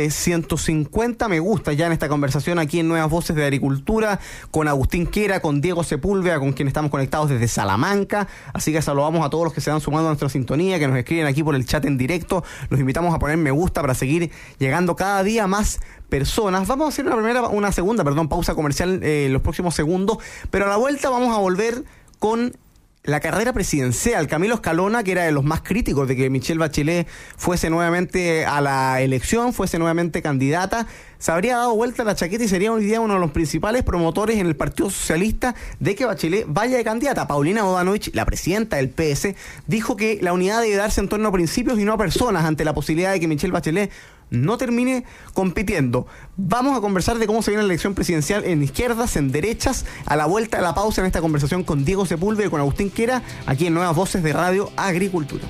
Speaker 2: 150 me gusta ya en esta conversación aquí en Nuevas Voces de Agricultura, con Agustín Quera, con Diego Sepúlveda, con quien estamos conectados desde Salamanca. Así que saludamos a todos los que se han sumado a nuestra sintonía, que nos escriben aquí por el chat en directo. Los invitamos a poner me gusta para seguir llegando cada día más personas. Vamos a hacer una segunda pausa comercial los próximos segundos, pero a la vuelta vamos a volver con la carrera presidencial. Camilo Escalona, que era de los más críticos de que Michelle Bachelet fuese nuevamente a la elección, fuese nuevamente candidata, se habría dado vuelta la chaqueta y sería hoy día uno de los principales promotores en el Partido Socialista de que Bachelet vaya de candidata. Paulina Bodanovich, la presidenta del PS, dijo que la unidad debe darse en torno a principios y no a personas ante la posibilidad de que Michelle Bachelet no termine compitiendo. Vamos a conversar de cómo se viene la elección presidencial en izquierdas, en derechas, a la vuelta de la pausa en esta conversación con Diego Sepúlveda y con Agustín Quera, aquí en Nuevas Voces de Radio Agricultura.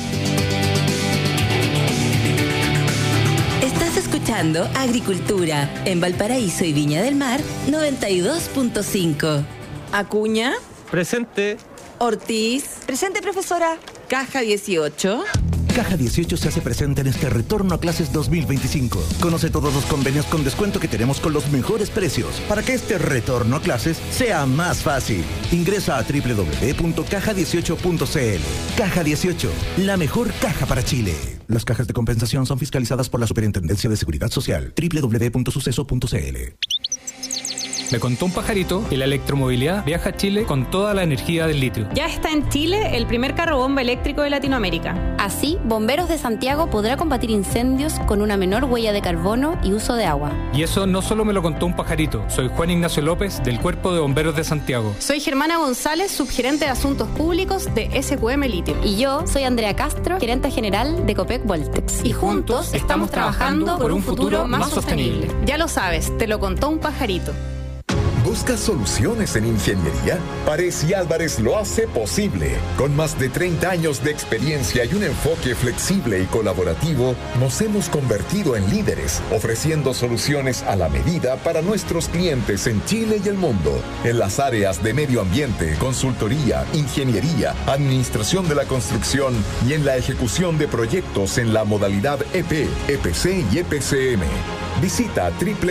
Speaker 5: Estás escuchando Agricultura en Valparaíso y Viña del Mar 92.5. Acuña.
Speaker 11: Presente.
Speaker 5: Ortiz.
Speaker 6: Presente, profesora.
Speaker 5: Caja 18.
Speaker 8: Caja 18 se hace presente en este retorno a clases 2025. Conoce todos los convenios con descuento que tenemos con los mejores precios para que este retorno a clases sea más fácil. Ingresa a www.caja18.cl. Caja 18, la mejor caja para Chile. Las cajas de compensación son fiscalizadas por la Superintendencia de Seguridad Social. www.suceso.cl.
Speaker 11: Me contó un pajarito que la electromovilidad viaja a Chile con toda la energía del litio.
Speaker 12: Ya está en Chile el primer carro bomba eléctrico de Latinoamérica.
Speaker 13: Así, Bomberos de Santiago podrá combatir incendios con una menor huella de carbono y uso de agua.
Speaker 11: Y eso no solo me lo contó un pajarito. Soy Juan Ignacio López, del Cuerpo de Bomberos de Santiago.
Speaker 12: Soy Germana González, subgerente de Asuntos Públicos de SQM Litio.
Speaker 13: Y yo soy Andrea Castro, gerente general de Copec Voltex.
Speaker 12: Y juntos estamos trabajando por un futuro más sostenible. Ya lo sabes, te lo contó un pajarito.
Speaker 14: ¿Buscas soluciones en ingeniería? Párez y Álvarez lo hace posible. Con más de 30 años de experiencia y un enfoque flexible y colaborativo, nos hemos convertido en líderes, ofreciendo soluciones a la medida para nuestros clientes en Chile y el mundo, en las áreas de medio ambiente, consultoría, ingeniería, administración de la construcción y en la ejecución de proyectos en la modalidad EP, EPC y EPCM. Visita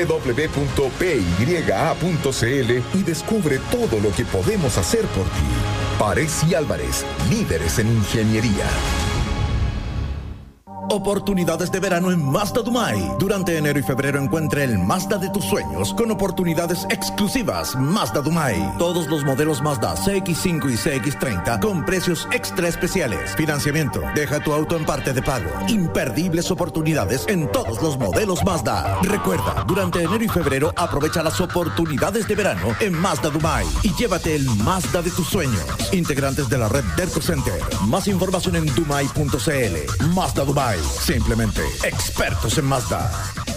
Speaker 14: www.pya.cl y descubre todo lo que podemos hacer por ti. Párez y Álvarez, líderes en ingeniería.
Speaker 8: Oportunidades de verano en Mazda Dumay. Durante enero y febrero encuentre el Mazda de tus sueños con oportunidades exclusivas. Mazda Dumay. Todos los modelos Mazda CX5 y CX30 con precios extra especiales. Financiamiento. Deja tu auto en parte de pago. Imperdibles oportunidades en todos los modelos Mazda. Recuerda, durante enero y febrero aprovecha las oportunidades de verano en Mazda Dumay y llévate el Mazda de tus sueños. Integrantes de la red Derco Center. Más información en dumay.cl. Mazda Dumay. Simplemente expertos en Mazda.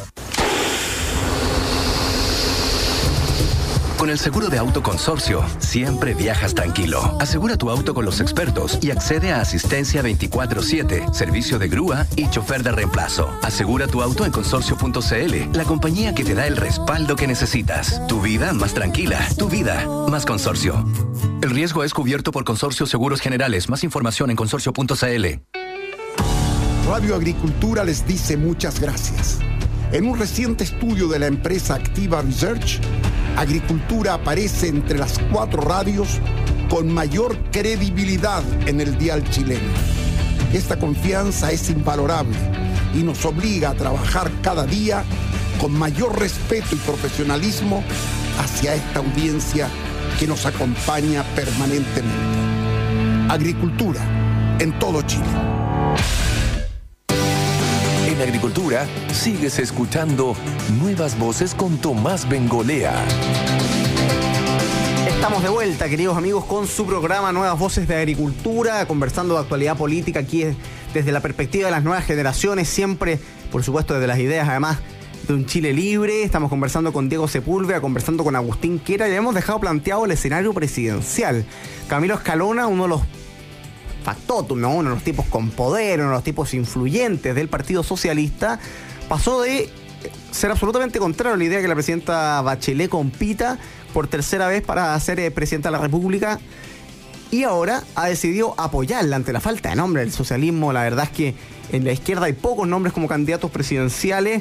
Speaker 15: Con el seguro de auto Consorcio, siempre viajas tranquilo. Asegura tu auto con los expertos y accede a asistencia 24/7, servicio de grúa y chofer de reemplazo. Asegura tu auto en consorcio.cl, la compañía que te da el respaldo que necesitas. Tu vida más tranquila, tu vida más Consorcio. El riesgo es cubierto por Consorcio Seguros Generales. Más información en consorcio.cl.
Speaker 16: Radio Agricultura les dice muchas gracias. En un reciente estudio de la empresa Activa Research, Agricultura aparece entre las 4 radios con mayor credibilidad en el dial chileno. Esta confianza es invalorable y nos obliga a trabajar cada día con mayor respeto y profesionalismo hacia esta audiencia que nos acompaña permanentemente. Agricultura en todo Chile.
Speaker 1: En Agricultura, sigues escuchando Nuevas Voces con Tomás Bengolea.
Speaker 2: Estamos de vuelta, queridos amigos, con su programa Nuevas Voces de Agricultura, conversando de actualidad política aquí desde la perspectiva de las nuevas generaciones, siempre, por supuesto, desde las ideas, además, de un Chile libre. Estamos conversando con Diego Sepúlveda, conversando con Agustín Quera, y hemos dejado planteado el escenario presidencial. Camilo Escalona, uno de los factotum, ¿no? Uno de los tipos con poder, uno de los tipos influyentes del Partido Socialista, pasó de ser absolutamente contrario a la idea que la presidenta Bachelet compita por tercera vez para ser presidenta de la República, y ahora ha decidido apoyarla ante la falta de nombre del socialismo. La verdad es que en la izquierda hay pocos nombres como candidatos presidenciales,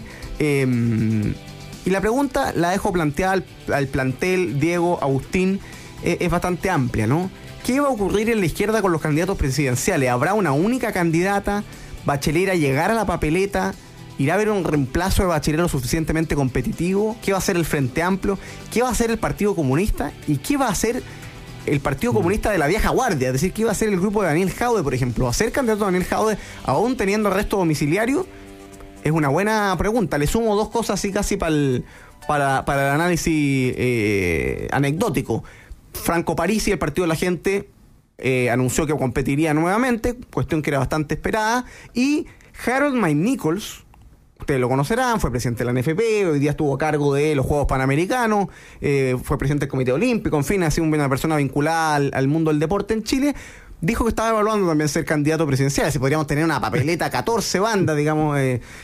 Speaker 2: y la pregunta la dejo planteada al plantel, Diego, Agustín, es bastante amplia, ¿no? ¿Qué va a ocurrir en la izquierda con los candidatos presidenciales? ¿Habrá una única candidata? ¿Bachelet irá a llegar a la papeleta? ¿Irá a haber un reemplazo de Bachelet lo suficientemente competitivo? ¿Qué va a hacer el Frente Amplio? ¿Qué va a hacer el Partido Comunista? ¿Y qué va a hacer el Partido Comunista de la vieja guardia? Es decir, ¿qué va a hacer el grupo de Daniel Jaude, por ejemplo? ¿Va a ser candidato Daniel Jaude aún teniendo arresto domiciliario? Es una buena pregunta. Le sumo 2 cosas así casi para el análisis anecdótico. Franco Parisi, el Partido de la Gente, anunció que competiría nuevamente, cuestión que era bastante esperada, y Harold Mike Nichols, ustedes lo conocerán, fue presidente de la NFP, hoy día estuvo a cargo de los Juegos Panamericanos, fue presidente del Comité Olímpico, en fin, ha sido una persona vinculada al mundo del deporte en Chile. Dijo que estaba evaluando también ser candidato presidencial. Si podríamos tener una papeleta, 14 bandas, digamos,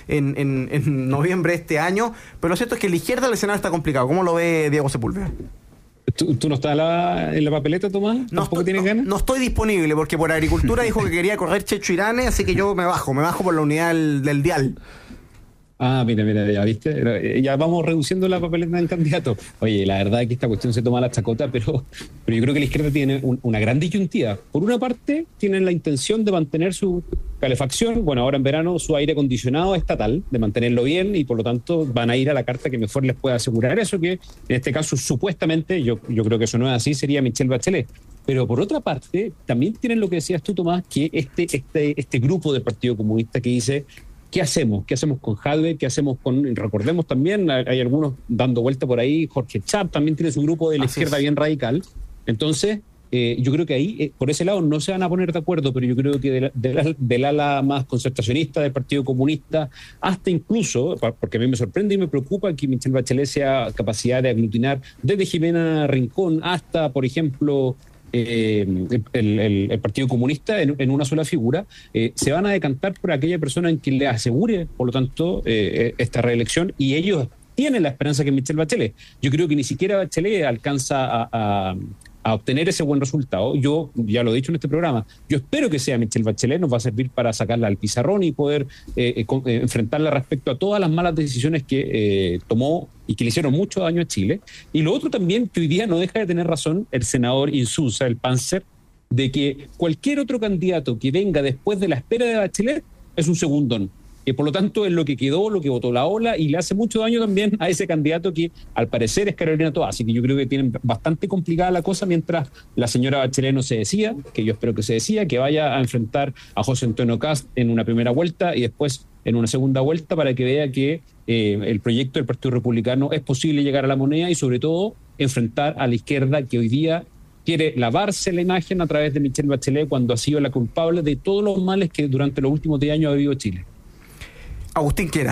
Speaker 2: en noviembre de este año. Pero lo cierto es que la izquierda del escenario está complicado. ¿Cómo lo ve Diego Sepúlveda?
Speaker 3: ¿Tú no estás en la papeleta, Tomás? ¿Tampoco tienes ganas?
Speaker 2: No estoy disponible porque por Agricultura dijo que quería correr Checho Irane, así que yo me bajo por la unidad del dial.
Speaker 3: Ah, mira, ya viste, ya vamos reduciendo la papeleta del candidato. Oye, la verdad es que esta cuestión se toma la chacota, pero yo creo que la izquierda tiene una gran disyuntiva. Por una parte, tienen la intención de mantener su calefacción, bueno, ahora en verano su aire acondicionado estatal, de mantenerlo bien, y por lo tanto van a ir a la carta que mejor les pueda asegurar eso, que en este caso supuestamente, yo creo que eso no es así, sería Michelle Bachelet. Pero por otra parte, también tienen lo que decías tú, Tomás, que este grupo del Partido Comunista que dice: ¿qué hacemos? ¿Qué hacemos con Jadwe? ¿Qué hacemos con...? Recordemos también, hay algunos dando vuelta por ahí, Jorge Chap también tiene su grupo de la izquierda bien radical. Entonces, yo creo que ahí, por ese lado, no se van a poner de acuerdo, pero yo creo que del ala más concertacionista del Partido Comunista, hasta incluso, porque a mí me sorprende y me preocupa que Michelle Bachelet sea capacidad de aglutinar desde Jimena Rincón hasta, por ejemplo, el Partido Comunista en una sola figura, se van a decantar por aquella persona en quien le asegure, por lo tanto, esta reelección, y ellos tienen la esperanza que Michelle Bachelet. Yo creo que ni siquiera Bachelet alcanza a a obtener ese buen resultado. Yo, ya lo he dicho en este programa, yo espero que sea Michelle Bachelet, nos va a servir para sacarla al pizarrón y poder enfrentarla respecto a todas las malas decisiones que tomó y que le hicieron mucho daño a Chile. Y lo otro también, que hoy día no deja de tener razón el senador Insulza, el Panzer, de que cualquier otro candidato que venga después de la espera de Bachelet es un segundón. Que por lo tanto es lo que quedó, lo que votó la ola, y le hace mucho daño también a ese candidato que al parecer es Carolina Toá. Así que yo creo que tienen bastante complicada la cosa mientras la señora Bachelet no se decida, que yo espero que se decida, que vaya a enfrentar a José Antonio Kast en una primera vuelta y después en una segunda vuelta, para que vea que el proyecto del Partido Republicano es posible llegar a la moneda y sobre todo enfrentar a la izquierda, que hoy día quiere lavarse la imagen a través de Michelle Bachelet cuando ha sido la culpable de todos los males que durante los últimos 10 años ha vivido Chile.
Speaker 2: Agustín Quera.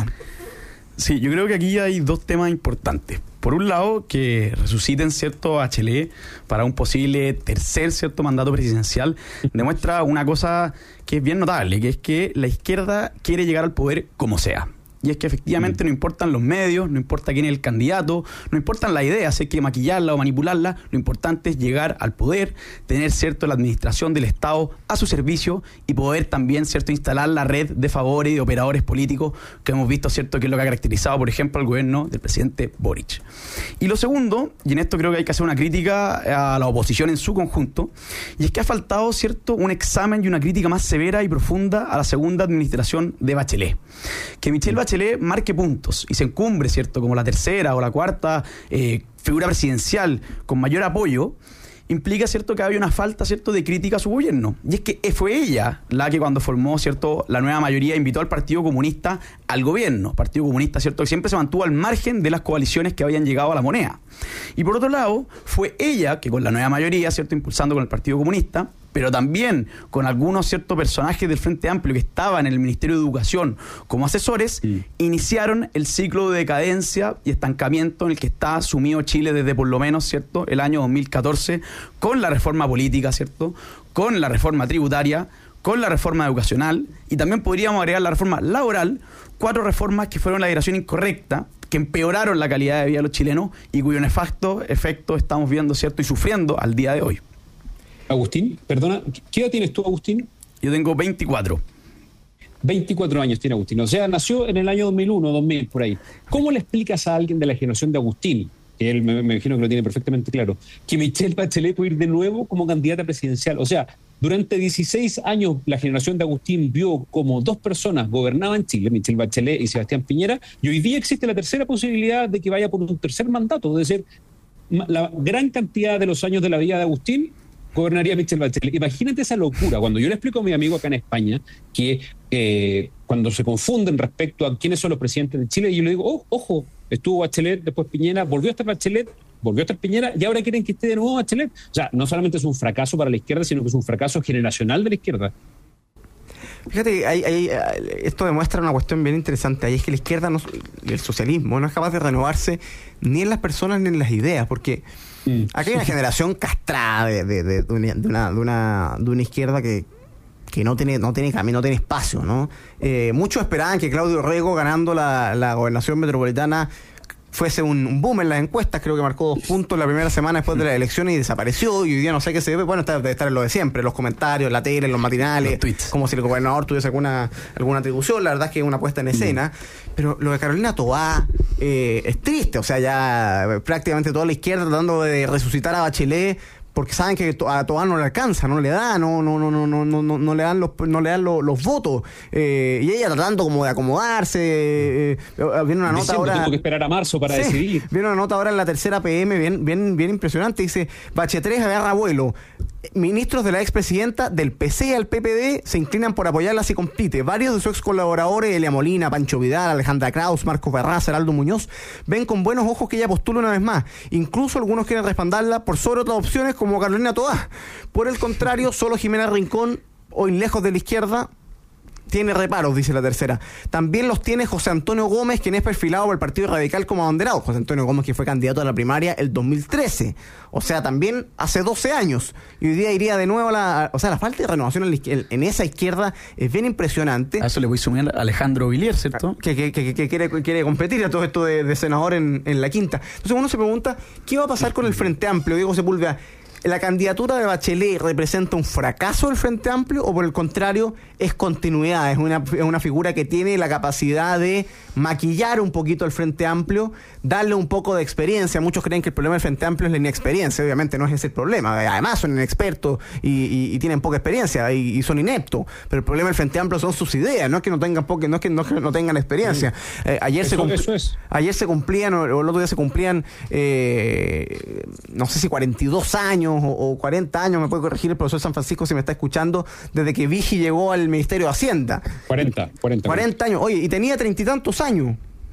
Speaker 4: Sí, yo creo que aquí hay dos temas importantes. Por un lado, que resuciten, ¿cierto?, Bachelet para un posible tercer, ¿cierto?, mandato presidencial, demuestra una cosa que es bien notable, que es que la izquierda quiere llegar al poder como sea. Y es que efectivamente no importan los medios, no importa quién es el candidato, no importan las ideas, hay que maquillarla o manipularla, lo importante es llegar al poder, tener, ¿cierto?, la administración del Estado a su servicio y poder también, ¿cierto?, instalar la red de favores y de operadores políticos que hemos visto, ¿cierto?, que es lo que ha caracterizado, por ejemplo, al gobierno del presidente Boric. Y lo segundo, y en esto creo que hay que hacer una crítica a la oposición en su conjunto, y es que ha faltado, ¿cierto?, un examen y una crítica más severa y profunda a la segunda administración de Bachelet. Que Michelle Bachelet marque puntos y se encumbre, ¿cierto?, como la tercera o la cuarta figura presidencial con mayor apoyo, implica, ¿cierto?, que había una falta, ¿cierto?, de crítica a su gobierno. Y es que fue ella la que cuando formó, ¿cierto?, la nueva mayoría invitó al Partido Comunista al gobierno. Partido Comunista, ¿cierto?, que siempre se mantuvo al margen de las coaliciones que habían llegado a la moneda. Y por otro lado, fue ella que con la nueva mayoría, ¿cierto?, impulsando con el Partido Comunista, pero también con algunos ciertos personajes del Frente Amplio que estaban en el Ministerio de Educación como asesores, iniciaron el ciclo de decadencia y estancamiento en el que está sumido Chile desde por lo menos, ¿cierto?, el año 2014, con la reforma política, ¿cierto?, con la reforma tributaria, con la reforma educacional, y también podríamos agregar la reforma laboral, 4 reformas que fueron la dirección incorrecta, que empeoraron la calidad de vida de los chilenos y cuyo nefasto efecto estamos viendo, ¿cierto?, y sufriendo al día de hoy.
Speaker 3: Agustín, perdona, ¿qué edad tienes tú, Agustín?
Speaker 4: Yo tengo 24.
Speaker 3: 24 años tiene Agustín, o sea, nació en el año 2001, 2000, por ahí. ¿Cómo le explicas a alguien de la generación de Agustín, que él me imagino que lo tiene perfectamente claro, que Michelle Bachelet puede ir de nuevo como candidata presidencial? O sea, durante 16 años la generación de Agustín vio como 2 personas gobernaban Chile, Michelle Bachelet y Sebastián Piñera, y hoy día existe la tercera posibilidad de que vaya por un tercer mandato, es decir, la gran cantidad de los años de la vida de Agustín gobernaría Michelle Bachelet. Imagínate esa locura. Cuando yo le explico a mi amigo acá en España que cuando se confunden respecto a quiénes son los presidentes de Chile, yo le digo, ojo, estuvo Bachelet, después Piñera, volvió a estar Bachelet, volvió a estar Piñera y ahora quieren que esté de nuevo Bachelet. O sea, no solamente es un fracaso para la izquierda, sino que es un fracaso generacional de la izquierda.
Speaker 2: Fíjate, esto demuestra una cuestión bien interesante. Ahí es que la izquierda, el socialismo, no es capaz de renovarse ni en las personas ni en las ideas, porque aquí hay una generación castrada de una izquierda que no tiene camino, no tiene espacio, ¿no? Muchos esperaban que Claudio Rego, ganando la gobernación metropolitana, fuese un boom en las encuestas. Creo que marcó 2 puntos la primera semana después de la elección y desapareció, y hoy día no sé qué se ve. Bueno, debe estar en lo de siempre, los comentarios, la tele, los matinales, los tweets, como si el gobernador tuviese alguna atribución. La verdad es que es una puesta en escena. Pero lo de Carolina Toá es triste. O sea, ya prácticamente toda la izquierda tratando de resucitar a Bachelet, porque saben que a Toá no le alcanza, no le da, no le dan los votos, y ella tratando como de acomodarse. Viene una nota ahora,
Speaker 3: tengo que esperar a marzo para decidir.
Speaker 2: Viene una nota ahora en la tercera PM bien impresionante. Dice: Bachelet agarra vuelo. Ministros de la expresidenta del PC al PPD se inclinan por apoyarla si compite. Varios de sus ex colaboradores, Elia Molina, Pancho Vidal, Alejandra Kraus, Marco Ferraz, Heraldo Muñoz, ven con buenos ojos que ella postule una vez más. Incluso algunos quieren respaldarla por sobre otras opciones como Carolina Toá. Por el contrario, solo Jimena Rincón, hoy lejos de la izquierda, tiene reparos, dice la tercera. También los tiene José Antonio Gómez, quien es perfilado por el Partido Radical como abanderado. José Antonio Gómez, que fue candidato a la primaria el 2013. O sea, también hace 12 años. Y hoy día iría de nuevo la falta de renovación en esa izquierda es bien impresionante.
Speaker 4: A eso le voy a sumar a Alejandro Villier, ¿cierto?
Speaker 2: Que quiere competir a todo esto de senador en la quinta. Entonces uno se pregunta, ¿qué va a pasar con el Frente Amplio? Diego Sepúlveda, ¿La candidatura de Bachelet representa un fracaso del Frente Amplio o por el contrario es continuidad? Es una figura que tiene la capacidad de maquillar un poquito el Frente Amplio, darle un poco de experiencia. Muchos creen que el problema del Frente Amplio es la inexperiencia. Obviamente no es ese el problema. Además son inexpertos y tienen poca experiencia y son ineptos. Pero el problema del Frente Amplio son sus ideas, no es que no tengan no tengan experiencia. Ayer se cumplían, o el otro día se cumplían, no sé si 42 años o 40 años, me puede corregir el profesor San Francisco si me está escuchando, desde que Vigi llegó al Ministerio de Hacienda.
Speaker 3: 40
Speaker 2: años. Oye, y tenía 30 y tantos años.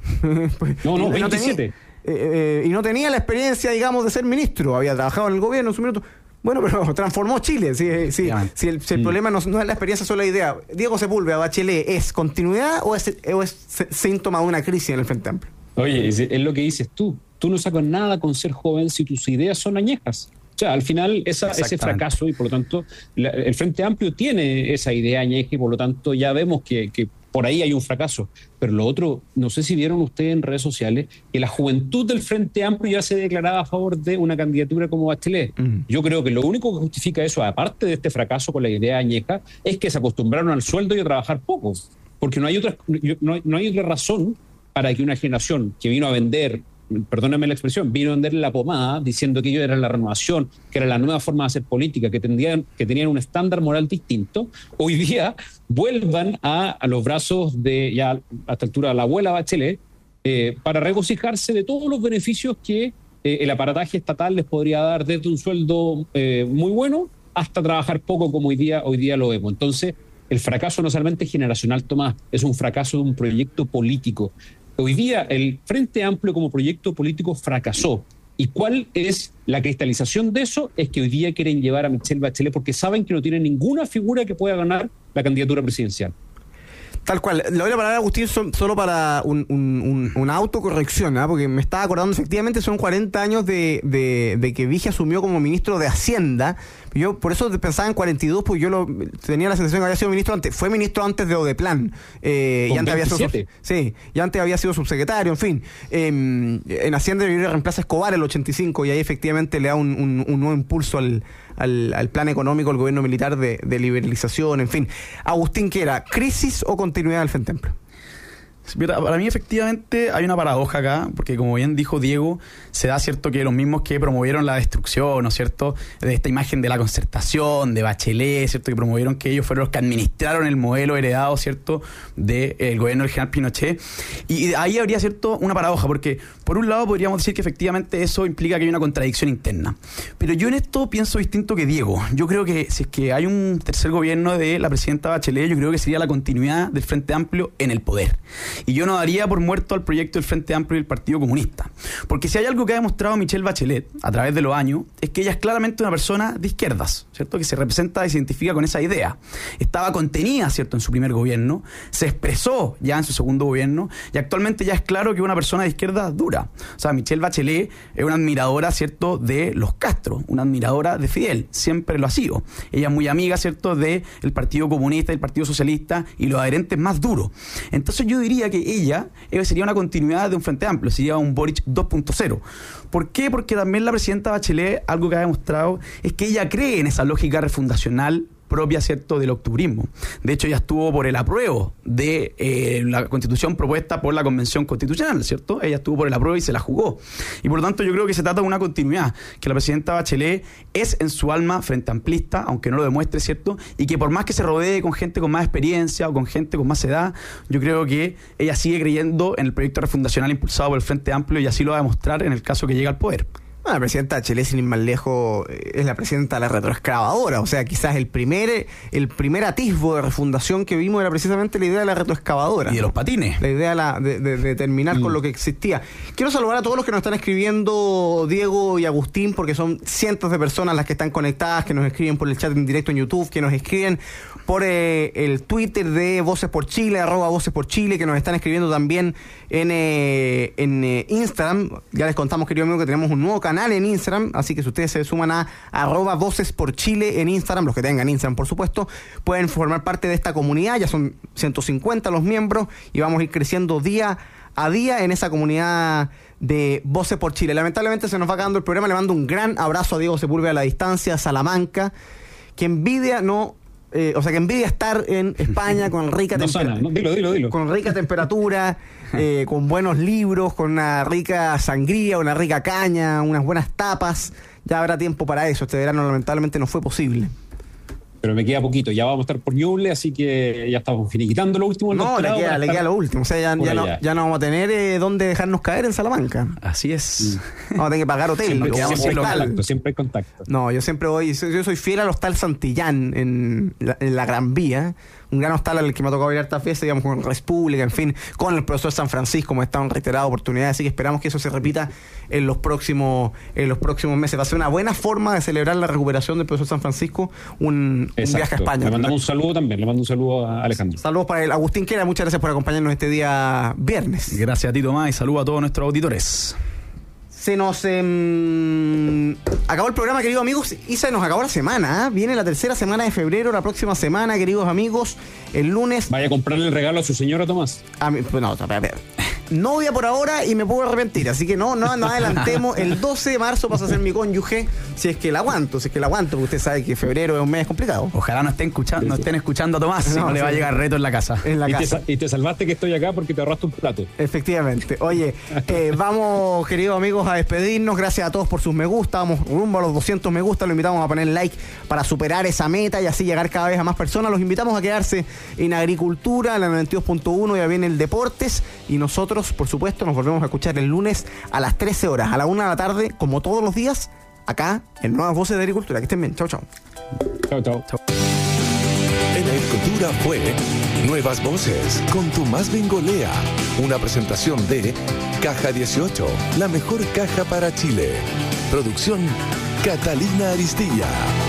Speaker 3: No, 27.
Speaker 2: Y no tenía la experiencia, digamos, de ser ministro. Había trabajado en el gobierno en su minuto. Bueno, pero transformó Chile. Si el problema no es la experiencia, solo la idea. Diego Sepúlveda, Bachelet, ¿es continuidad o es síntoma de una crisis en el Frente Amplio?
Speaker 3: Oye, es lo que dices tú. Tú no sacas nada con ser joven si tus ideas son añejas. O sea, al final ese fracaso, y por lo tanto el Frente Amplio tiene esa idea añeja y por lo tanto ya vemos que por ahí hay un fracaso. Pero lo otro, no sé si vieron ustedes en redes sociales que la juventud del Frente Amplio ya se declaraba a favor de una candidatura como Bachelet. Yo creo que lo único que justifica eso, aparte de este fracaso con la idea añeja, es que se acostumbraron al sueldo y a trabajar poco. Porque no hay otra razón para que una generación que vino a vender, perdóname la expresión, vino a venderle la pomada diciendo que ellos eran la renovación, que era la nueva forma de hacer política, que tenían un estándar moral distinto, hoy día vuelvan a los brazos de, ya a esta altura, la abuela Bachelet, para regocijarse de todos los beneficios que el aparataje estatal les podría dar, desde un sueldo muy bueno hasta trabajar poco, como hoy día lo vemos. Entonces, el fracaso no solamente es generacional, Tomás, es un fracaso de un proyecto político. Hoy día el Frente Amplio como proyecto político fracasó. ¿Y cuál es la cristalización de eso? Es que hoy día quieren llevar a Michelle Bachelet porque saben que no tienen ninguna figura que pueda ganar la candidatura presidencial.
Speaker 2: Tal cual. Le doy la palabra a Agustín solo para una autocorrección, porque me estaba acordando, efectivamente son 40 años de que Vigi asumió como ministro de Hacienda. Yo por eso pensaba en 42, porque yo tenía la sensación que había sido ministro antes. Fue ministro antes de Odeplan. Y antes había sido subsecretario, en fin. En Hacienda reemplaza a Escobar el 85 y ahí efectivamente le da un nuevo impulso al plan económico del gobierno militar de liberalización, en fin. Agustín, ¿qué era? ¿Crisis o continuidad del Frente Amplio?
Speaker 4: Para mí efectivamente hay una paradoja acá, porque como bien dijo Diego, se da cierto que los mismos que promovieron la destrucción, ¿no es cierto?, de esta imagen de la concertación, de Bachelet, ¿cierto?, que promovieron que ellos fueron los que administraron el modelo heredado, ¿cierto?, del gobierno del general Pinochet. Y ahí habría, ¿cierto?, una paradoja, porque por un lado podríamos decir que efectivamente eso implica que hay una contradicción interna. Pero yo en esto pienso distinto que Diego. Yo creo que si es que hay un tercer gobierno de la presidenta Bachelet, yo creo que sería la continuidad del Frente Amplio en el poder. Y yo no daría por muerto al proyecto del Frente Amplio y del Partido Comunista. Porque si hay algo que ha demostrado Michelle Bachelet a través de los años, es que ella es claramente una persona de izquierdas, ¿cierto?, que se representa y se identifica con esa idea. Estaba contenida, ¿cierto?, en su primer gobierno, se expresó ya en su segundo gobierno, y actualmente ya es claro que es una persona de izquierda dura. O sea, Michelle Bachelet es una admiradora, ¿cierto?, de los Castro, una admiradora de Fidel, siempre lo ha sido. Ella es muy amiga, ¿cierto?, del Partido Comunista y el Partido Socialista y los adherentes más duros. Entonces yo diría que ella sería una continuidad de un Frente Amplio, sería un Boric 2.0. ¿Por qué? Porque también la presidenta Bachelet, algo que ha demostrado, es que ella cree en esa lógica refundacional propia, ¿cierto?, del octubrismo. De hecho, ella estuvo por el apruebo de la Constitución propuesta por la Convención Constitucional, ¿cierto? Ella estuvo por el apruebo y se la jugó. Y por lo tanto, yo creo que se trata de una continuidad, que la presidenta Bachelet es en su alma frente amplista, aunque no lo demuestre, ¿cierto? Y que por más que se rodee con gente con más experiencia o con gente con más edad, yo creo que ella sigue creyendo en el proyecto refundacional impulsado por el Frente Amplio y así lo va a demostrar en el caso que llegue al poder.
Speaker 2: La presidenta Bachelet, sin ir más lejos, es la presidenta de la retroexcavadora. O sea, quizás el primer atisbo de refundación que vimos era precisamente la idea de la retroexcavadora.
Speaker 4: Y de los patines.
Speaker 2: La idea de terminar con lo que existía. Quiero saludar a todos los que nos están escribiendo, Diego y Agustín, porque son cientos de personas las que están conectadas, que nos escriben por el chat en directo en YouTube, que nos escriben por el Twitter de Voces por Chile, @Voces por Chile, que nos están escribiendo también en Instagram. Ya les contamos, querido amigo, que tenemos un nuevo canal semanal en Instagram, así que si ustedes se suman a @Voces por Chile en Instagram, los que tengan Instagram por supuesto, pueden formar parte de esta comunidad. Ya son 150 los miembros y vamos a ir creciendo día a día en esa comunidad de Voces por Chile. Lamentablemente se nos va acabando el programa. Le mando un gran abrazo a Diego Sepúlveda a la distancia, Salamanca, que envidia que envidia estar en España con rica
Speaker 3: dilo.
Speaker 2: Con rica temperatura, con buenos libros, con una rica sangría, una rica caña, unas buenas tapas. Ya habrá tiempo para eso. Este verano lamentablemente no fue posible.
Speaker 3: Pero me queda poquito, ya vamos a estar por Ñuble, así que ya estamos finiquitando lo último.
Speaker 2: No, le queda lo último, o sea, ya no vamos a tener dónde dejarnos caer en Salamanca.
Speaker 4: Así es.
Speaker 2: Vamos a tener que pagar hotel.
Speaker 3: Siempre hay contacto.
Speaker 2: No, yo siempre voy, yo soy fiel al Hostal Santillán en la Gran Vía. Un gran hostal al que me ha tocado ir hartas veces, digamos, con República, en fin, con el profesor San Francisco, como está en reiteradas oportunidades, así que esperamos que eso se repita en los próximos meses. Va a ser una buena forma de celebrar la recuperación del profesor San Francisco, un viaje a España.
Speaker 3: Le mandamos un saludo también, le mando un saludo a Alejandro.
Speaker 2: Saludos para el Agustín Quera, muchas gracias por acompañarnos este día viernes.
Speaker 4: Gracias a ti, Tomás, y saludos a todos nuestros auditores.
Speaker 2: Se nos acabó el programa, queridos amigos, y se nos acabó la semana. Viene la tercera semana de febrero, la próxima semana, queridos amigos, el lunes.
Speaker 3: ¿Vaya a comprarle el regalo a su señora, Tomás?
Speaker 2: No voy a por ahora y me puedo arrepentir, así que no adelantemos. El 12 de marzo pasa a ser mi cónyuge, si es que la aguanto, porque usted sabe que febrero es un mes complicado.
Speaker 4: Ojalá no estén escuchando a Tomás, si no le va a llegar reto en la casa.
Speaker 3: Y te salvaste que estoy acá porque te ahorraste un plato.
Speaker 2: Efectivamente. Oye, vamos, queridos amigos, a despedirnos. Gracias a todos por sus me gusta. Vamos rumbo a los 200 me gusta. Lo invitamos a poner like para superar esa meta y así llegar cada vez a más personas. Los invitamos a quedarse en Agricultura, la 92.1, ya viene el Deportes, y nosotros, por supuesto, nos volvemos a escuchar el lunes a las 13 horas, a la 1 de la tarde, como todos los días, acá en Nuevas Voces de Agricultura. Que estén bien. Chau.
Speaker 3: Chau.
Speaker 1: En Agricultura fue Nuevas Voces con Tomás Bengolea. Una presentación de Caja 18, la mejor caja para Chile. Producción Catalina Aristilla.